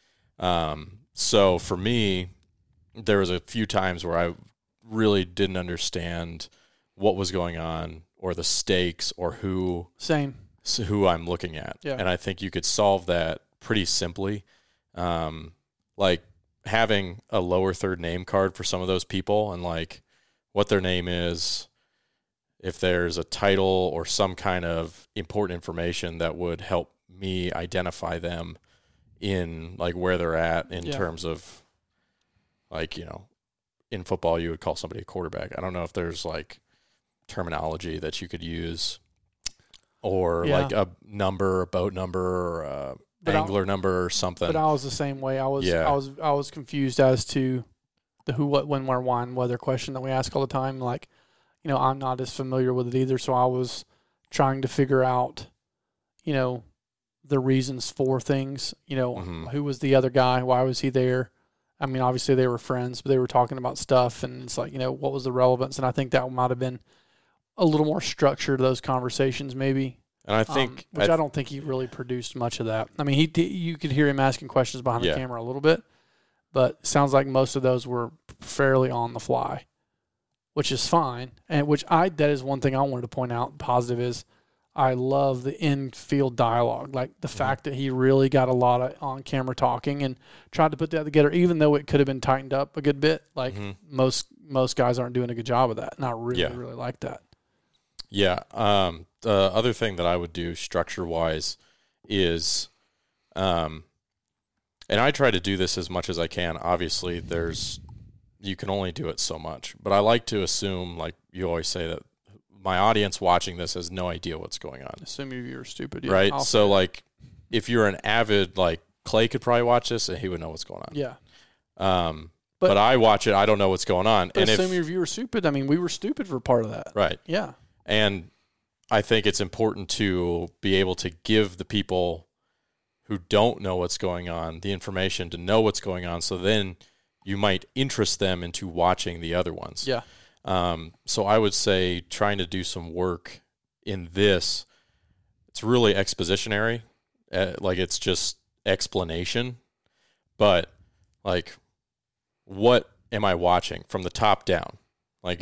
So for me, there was a few times where I really didn't understand what was going on or the stakes or who. Same. who I'm looking at. Yeah. And I think you could solve that pretty simply. Like having a lower third name card for some of those people and like what their name is, if there's a title or some kind of important information that would help me identify them in like where they're at in terms of like, in football you would call somebody a quarterback. I don't know if there's like terminology that you could use or like a number, a boat number, or a angler number or something. But I was the same way. I was confused as to the who, what, when, where, why, and whether question that we ask all the time. Like, I'm not as familiar with it either, so I was trying to figure out, the reasons for things. Who was the other guy? Why was he there? I mean, obviously they were friends, but they were talking about stuff, and it's like, what was the relevance? And I think that might have been a little more structure to those conversations, maybe. And I think, I don't think he really produced much of that. I mean, you could hear him asking questions behind the camera a little bit, but it sounds like most of those were fairly on the fly, which is fine. And that is one thing I wanted to point out. Positive is I love the in-field dialogue, like the fact that he really got a lot of on-camera talking and tried to put that together, even though it could have been tightened up a good bit. Like most guys aren't doing a good job of that, and I really like that. Yeah. The other thing that I would do structure-wise is, and I try to do this as much as I can. Obviously, you can only do it so much, but I like to assume, like you always say, that my audience watching this has no idea what's going on. Assume you're stupid, right? So, like, if you're an avid, like Clay could probably watch this and he would know what's going on. Yeah. But I watch it, I don't know what's going on. But and assume your viewer's stupid. I mean, we were stupid for part of that. Right. Yeah. And I think it's important to be able to give the people who don't know what's going on the information to know what's going on, so then you might interest them into watching the other ones. Yeah. So I would say trying to do some work in this, it's really expositionary. Like it's just explanation. But like, what am I watching from the top down? Like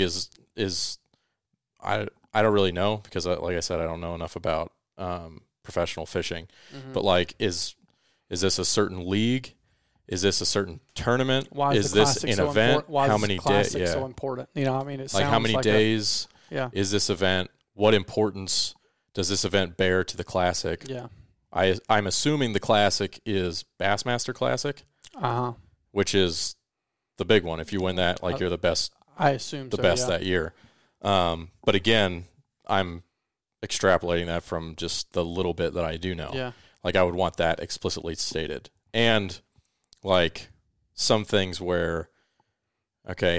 I don't really know because, like I said, I don't know enough about professional fishing. But like, is this a certain league? Is this a certain tournament? Why is this an so event? Why how is many days? Yeah. So important. I mean, it's like how many days is this event? What importance does this event bear to the Classic? Yeah. I'm assuming the Classic is Bassmaster Classic, which is the big one. If you win that, like you're the best. I assume the best that year. But again, I'm extrapolating that from just the little bit that I do know. Yeah. Like I would want that explicitly stated. And like some things where, okay,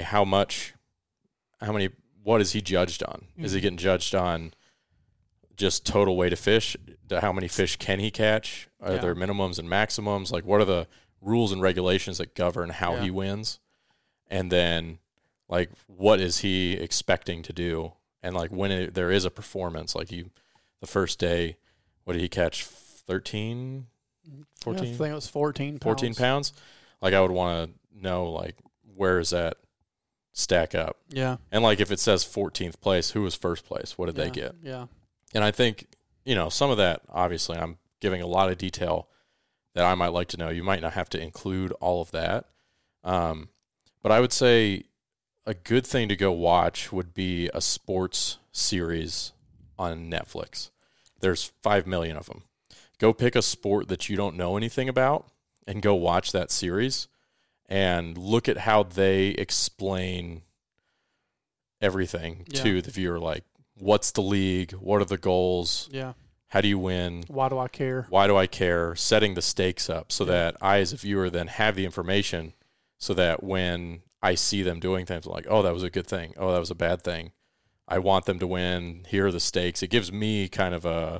what is he judged on? Is he getting judged on just total weight of fish? How many fish can he catch? Are there minimums and maximums? Like what are the rules and regulations that govern how he wins? And then like, what is he expecting to do? And like when there is a performance, like the first day, what did he catch? 13, 14? Yeah, I think it was 14 pounds. 14 pounds? Like I would want to know, like, where does that stack up? Yeah. And like if it says 14th place, who was first place? What did they get? Yeah. And I think, some of that, obviously, I'm giving a lot of detail that I might like to know. You might not have to include all of that. But I would say a good thing to go watch would be a sports series on Netflix. There's 5 million of them. Go pick a sport that you don't know anything about and go watch that series and look at how they explain everything to the viewer. Like, what's the league? What are the goals? Yeah. How do you win? Why do I care? Why do I care? Setting the stakes up so that I, as a viewer, then have the information so that when I see them doing things like, oh, that was a good thing. Oh, that was a bad thing. I want them to win. Here are the stakes. It gives me kind of a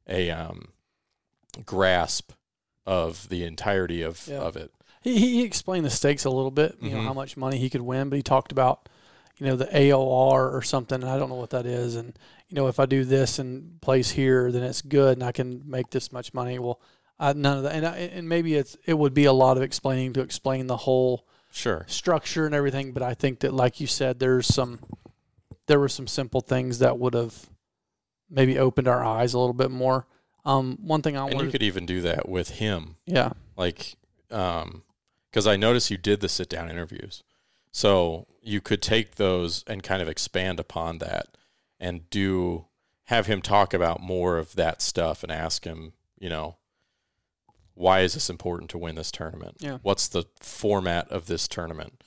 grasp of the entirety of it. He explained the stakes a little bit, how much money he could win, but he talked about, the AOR or something, and I don't know what that is. And, if I do this and place here, then it's good and I can make this much money. Well, none of that. And maybe it would be a lot of explaining to explain the whole structure and everything. But I think that, like you said, there were some simple things that would have maybe opened our eyes a little bit more. One thing I wanted, and you could even do that with him. Yeah. Like, because I noticed you did the sit down interviews, so you could take those and kind of expand upon that, and have him talk about more of that stuff, and ask him, why is this important to win this tournament? Yeah. What's the format of this tournament?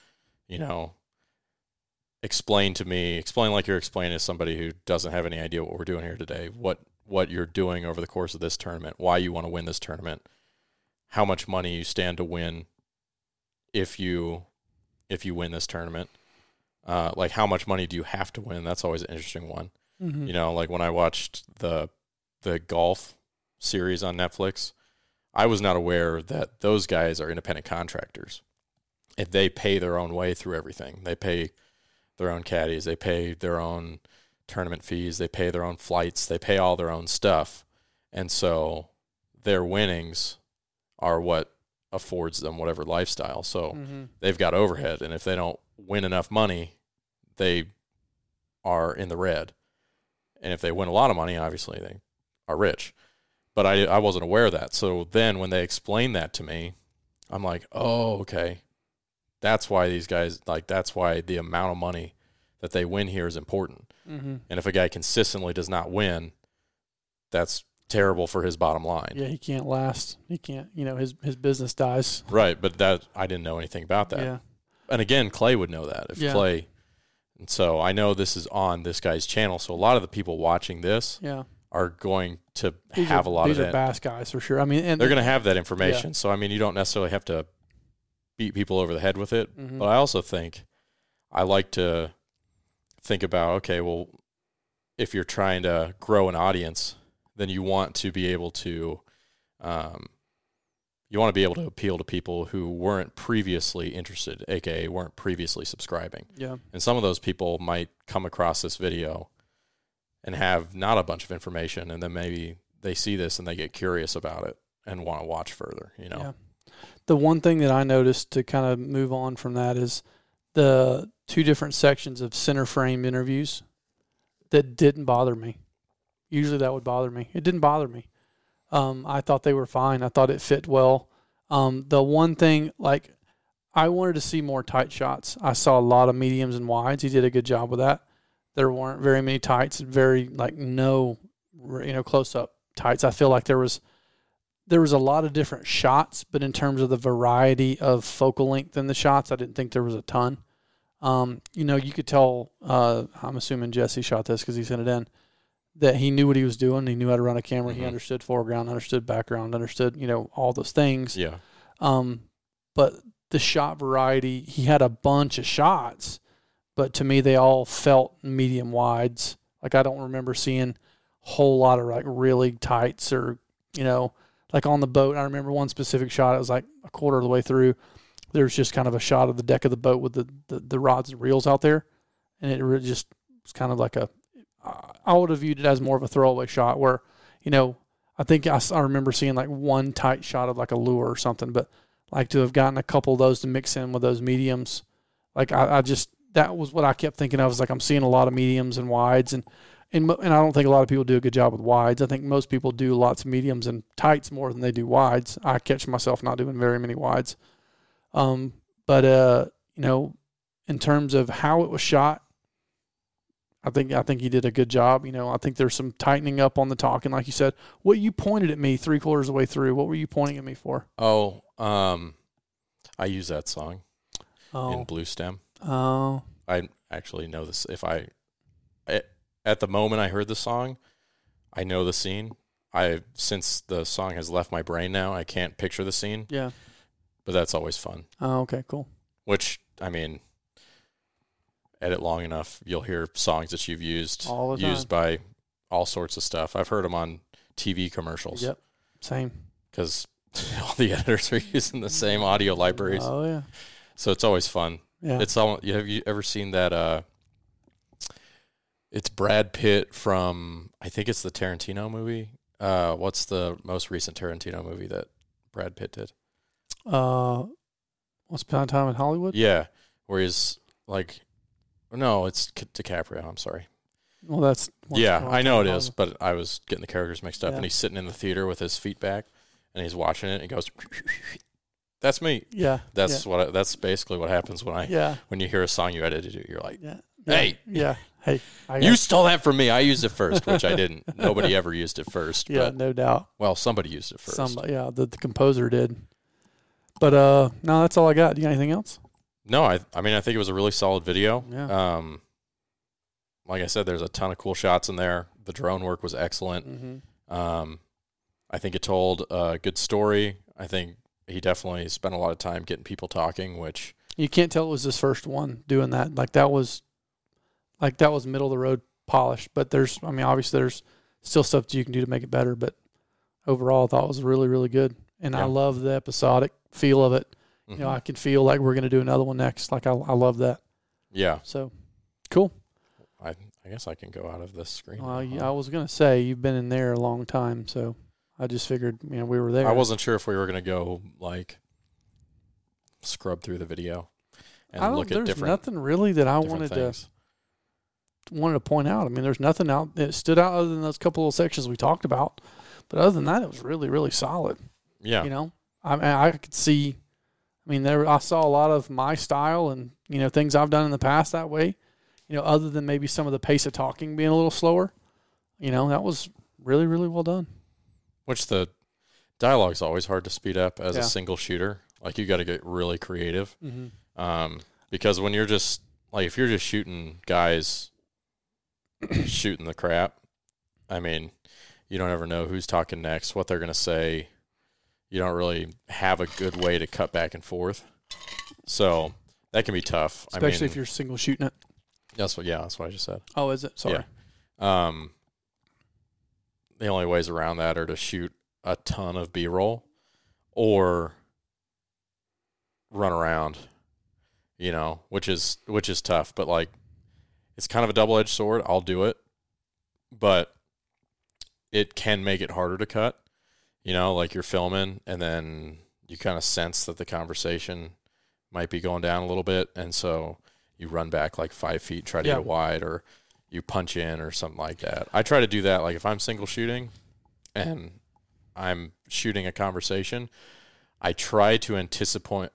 Explain like you're explaining to somebody who doesn't have any idea what we're doing here today, what you're doing over the course of this tournament, why you want to win this tournament, how much money you stand to win if you win this tournament. Like, how much money do you have to win? That's always an interesting one. Mm-hmm. Like when I watched the golf series on Netflix, I was not aware that those guys are independent contractors. If they pay their own way through everything, they pay their own caddies, they pay their own tournament fees, they pay their own flights, they pay all their own stuff. And so their winnings are what affords them whatever lifestyle. So they've got overhead, and if they don't win enough money, they are in the red. And if they win a lot of money, obviously they are rich. But I wasn't aware of that. So then when they explained that to me, I'm like, oh, okay. That's why these guys, that's why the amount of money that they win here is important. Mm-hmm. And if a guy consistently does not win, that's terrible for his bottom line. Yeah, he can't last. He can't, his business dies. Right, but I didn't know anything about that. Yeah. And again, Clay would know that. Clay, and so I know this is on this guy's channel, so a lot of the people watching this are going to have a lot of that. These are bass guys for sure. I mean, and they're going to have that information. Yeah. So, I mean, you don't necessarily have to beat people over the head with it. Mm-hmm. But I also think I like to think about, okay, well, if you're trying to grow an audience, then you want to be able to appeal to people who weren't previously interested, aka weren't previously subscribing. Yeah. And some of those people might come across this video and have not a bunch of information, and then maybe they see this and they get curious about it and want to watch further, Yeah. The one thing that I noticed, to kind of move on from that, is the two different sections of center frame interviews that didn't bother me. Usually that would bother me. It didn't bother me. I thought they were fine. I thought it fit well. The one thing, I wanted to see more tight shots. I saw a lot of mediums and wides. He did a good job with that. There weren't very many tights, no close-up tights. I feel like there was a lot of different shots, but in terms of the variety of focal length in the shots, I didn't think there was a ton. You could tell, I'm assuming Jesse shot this because he sent it in, that he knew what he was doing. He knew how to run a camera. Mm-hmm. He understood foreground, understood background, understood, all those things. Yeah. But the shot variety, he had a bunch of shots, but to me, they all felt medium wides. I don't remember seeing a whole lot of really tights or, on the boat. I remember one specific shot. It was a quarter of the way through. There was just kind of a shot of the deck of the boat with the rods and reels out there. And it really just was kind of I would have viewed it as more of a throwaway shot where, I think I remember seeing one tight shot of a lure or something, but to have gotten a couple of those to mix in with those mediums. That was what I kept thinking of. I'm seeing a lot of mediums and wides, and I don't think a lot of people do a good job with wides. I think most people do lots of mediums and tights more than they do wides. I catch myself not doing very many wides. But in terms of how it was shot, I think he did a good job. I think there's some tightening up on the talking, like you said. What you pointed at me 3/4 of the way through, what were you pointing at me for? Oh, I use that song in Blue Stem. Oh. I actually know this. At the moment I heard the song, I know the scene. Since the song has left my brain now, I can't picture the scene. Yeah. But that's always fun. Oh, okay, cool. Which, edit long enough, you'll hear songs that you've used by all sorts of stuff. I've heard them on TV commercials. Yep, same. Because all the editors are using the same audio libraries. Oh, yeah. So it's always fun. Yeah. Have you ever seen that? It's Brad Pitt from, I think it's the Tarantino movie. What's the most recent Tarantino movie that Brad Pitt did? Once Upon a Time in Hollywood? Yeah, where he's no, it's DiCaprio. I'm sorry. Well, that's yeah, I know it is, but I was getting the characters mixed up, Yeah. and he's sitting in the theater with his feet back, and he's watching it, and he goes, "That's me." Yeah, that's that's basically what happens when you hear a song you edited. You're like, "Hey, hey, you stole that from me. I used it first," which I didn't. Nobody ever used it first. Yeah, but, no doubt. Well, somebody used it first. The composer did. But no, that's all I got. Do you got anything else? No, I mean, I think it was a really solid video. Yeah. Like I said, there's a ton of cool shots in there. The drone work was excellent. Mm-hmm. I think it told a good story. I think he definitely spent a lot of time getting people talking, which you can't tell it was his first one doing that. Like that was middle of the road polished. But obviously there's still stuff that you can do to make it better. But overall, I thought it was really, really good. And I love the episodic feel of it. Mm-hmm. You know, I can feel like we're going to do another one next. Like I love that. Yeah. So cool. I guess I can go out of this screen. I was going to say you've been in there a long time, so I just figured we were there. I wasn't sure if we were going to go like scrub through the video and look at different. There's nothing really that I wanted to point out. I mean, there's nothing out that stood out other than those couple of sections we talked about. But other than that, it was really, really solid. Yeah. You know, I could see. I mean, I saw a lot of my style and things I've done in the past that way. Other than maybe some of the pace of talking being a little slower, that was really, really well done. Which the dialogue's always hard to speed up as a single shooter. Like you got to get really creative, because when you're just if you're just shooting guys shooting the crap, I mean, you don't ever know who's talking next, what they're going to say. You don't really have a good way to cut back and forth, so that can be tough. Especially if you're single shooting it. That's what I just said. Oh, is it? Sorry. Yeah. The only ways around that are to shoot a ton of B-roll or run around, which is tough. But it's kind of a double-edged sword. I'll do it, but it can make it harder to cut. You're filming and then you kind of sense that the conversation might be going down a little bit, and so you run back 5 feet, try to get wide, or you punch in or something like that. I try to do that. If I'm single shooting and I'm shooting a conversation, I try to anticipate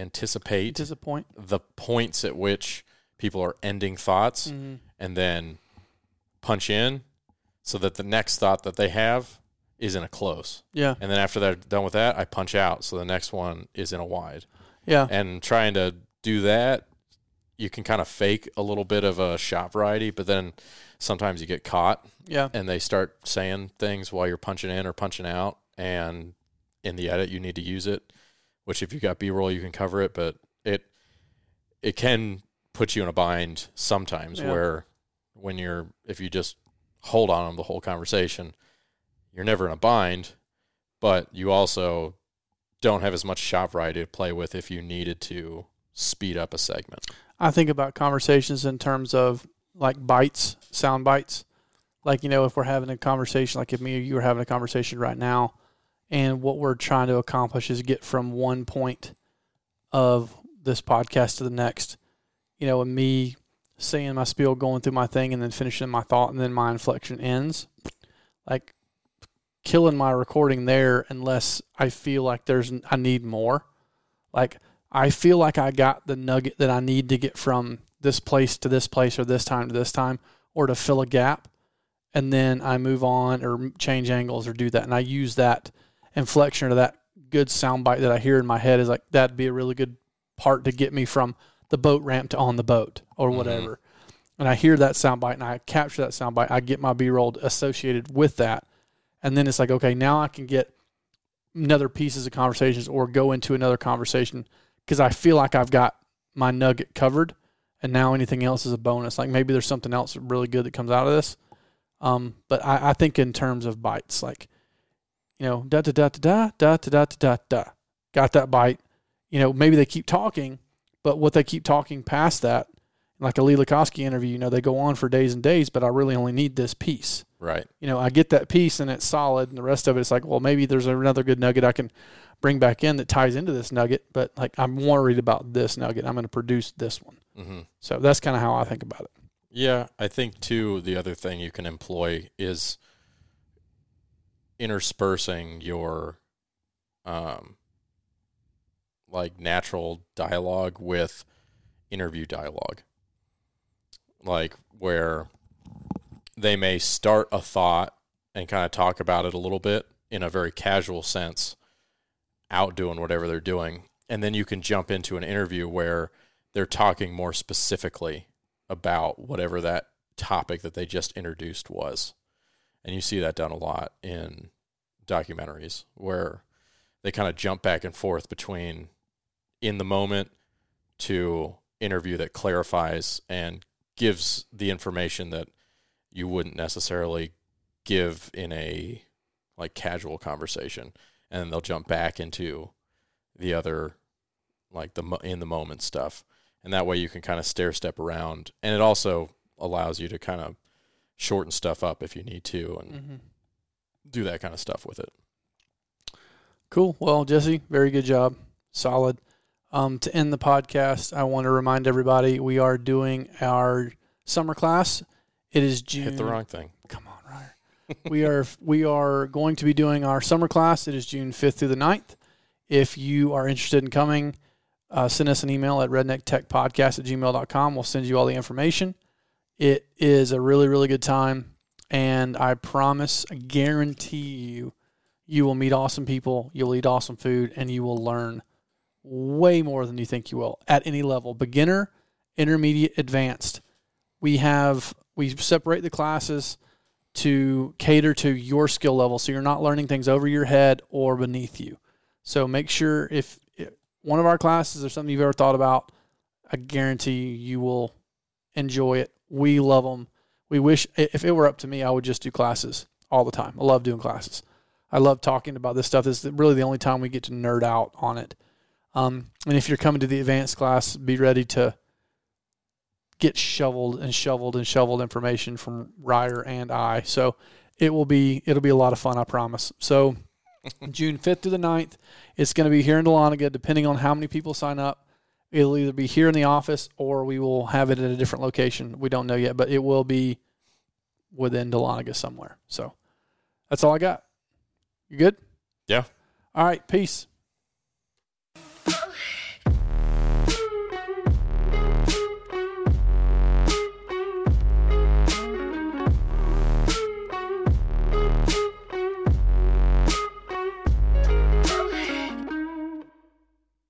the points at which people are ending thoughts, and then punch in so that the next thought that they have is in a close. Yeah. And then after they're done with that, I punch out so the next one is in a wide. Yeah. And trying to do that, you can kind of fake a little bit of a shot variety, but then sometimes you get caught. Yeah. And they start saying things while you're punching in or punching out, and in the edit you need to use it, which if you got B-roll you can cover it, but it can put you in a bind sometimes where if you just hold on them the whole conversation, you're never in a bind, but you also don't have as much shot variety to play with if you needed to speed up a segment. I think about conversations in terms of bites, sound bites. If we're having a conversation, if me or you are having a conversation right now, and what we're trying to accomplish is get from one point of this podcast to the next, and me saying my spiel, going through my thing, and then finishing my thought, and then my inflection ends, killing my recording there unless I feel like I need more. I feel like I got the nugget that I need to get from this place to this place, or this time to this time, or to fill a gap. And then I move on or change angles or do that. And I use that inflection or that good soundbite that I hear in my head is that'd be a really good part to get me from the boat ramp to on the boat or whatever. Mm-hmm. And I hear that soundbite and I capture that soundbite. I get my B-roll associated with that. And then it's okay, now I can get another pieces of conversations or go into another conversation, because I feel like I've got my nugget covered, and now anything else is a bonus. Maybe there's something else really good that comes out of this. But I think in terms of bites, da-da-da-da-da-da-da-da-da-da. Got that bite. Maybe they keep talking, but what they keep talking past that, like a Lee Lukoski interview, they go on for days and days, but I really only need this piece. Right. I get that piece and it's solid, and the rest of it's well, maybe there's another good nugget I can bring back in that ties into this nugget, but I'm worried about this nugget. I'm going to produce this one. Mm-hmm. So that's kind of how I think about it. Yeah, I think, too, the other thing you can employ is interspersing your like natural dialogue with interview dialogue. Like where they may start a thought and kind of talk about it a little bit in a very casual sense, out doing whatever they're doing. And then you can jump into an interview where they're talking more specifically about whatever that topic that they just introduced was. And you see that done a lot in documentaries where they kind of jump back and forth between in the moment to interview that clarifies and gives the information that you wouldn't necessarily give in a like casual conversation. And then they'll jump back into the other, like the in the moment stuff. And that way you can kind of stair step around. And it also allows you to kind of shorten stuff up if you need to and do that kind of stuff with it. Cool. Well, Jesse, very good job. Solid. To end the podcast, I want to remind everybody we are doing our summer class. It is June. Hit the wrong thing. Come on, Ryer. we are going to be doing our summer class. It is June 5th through the 9th. If you are interested in coming, send us an email at rednecktechpodcast@gmail.com. We'll send you all the information. It is a really, really good time, and I promise, I guarantee you, you will meet awesome people, you'll eat awesome food, and you will learn way more than you think you will at any level. Beginner, intermediate, advanced. We separate the classes to cater to your skill level, so you're not learning things over your head or beneath you. So make sure if one of our classes or something you've ever thought about, I guarantee you will enjoy it. We love them. We wish, if it were up to me, I would just do classes all the time. I love doing classes. I love talking about this stuff. This is really the only time we get to nerd out on it. And if you're coming to the advanced class, be ready to get shoveled information from Ryer and I. So it'll be a lot of fun, I promise. So June 5th through the 9th, it's going to be here in Dahlonega, depending on how many people sign up. It'll either be here in the office or we will have it at a different location. We don't know yet, but it will be within Dahlonega somewhere. So that's all I got. You good? Yeah. All right. Peace.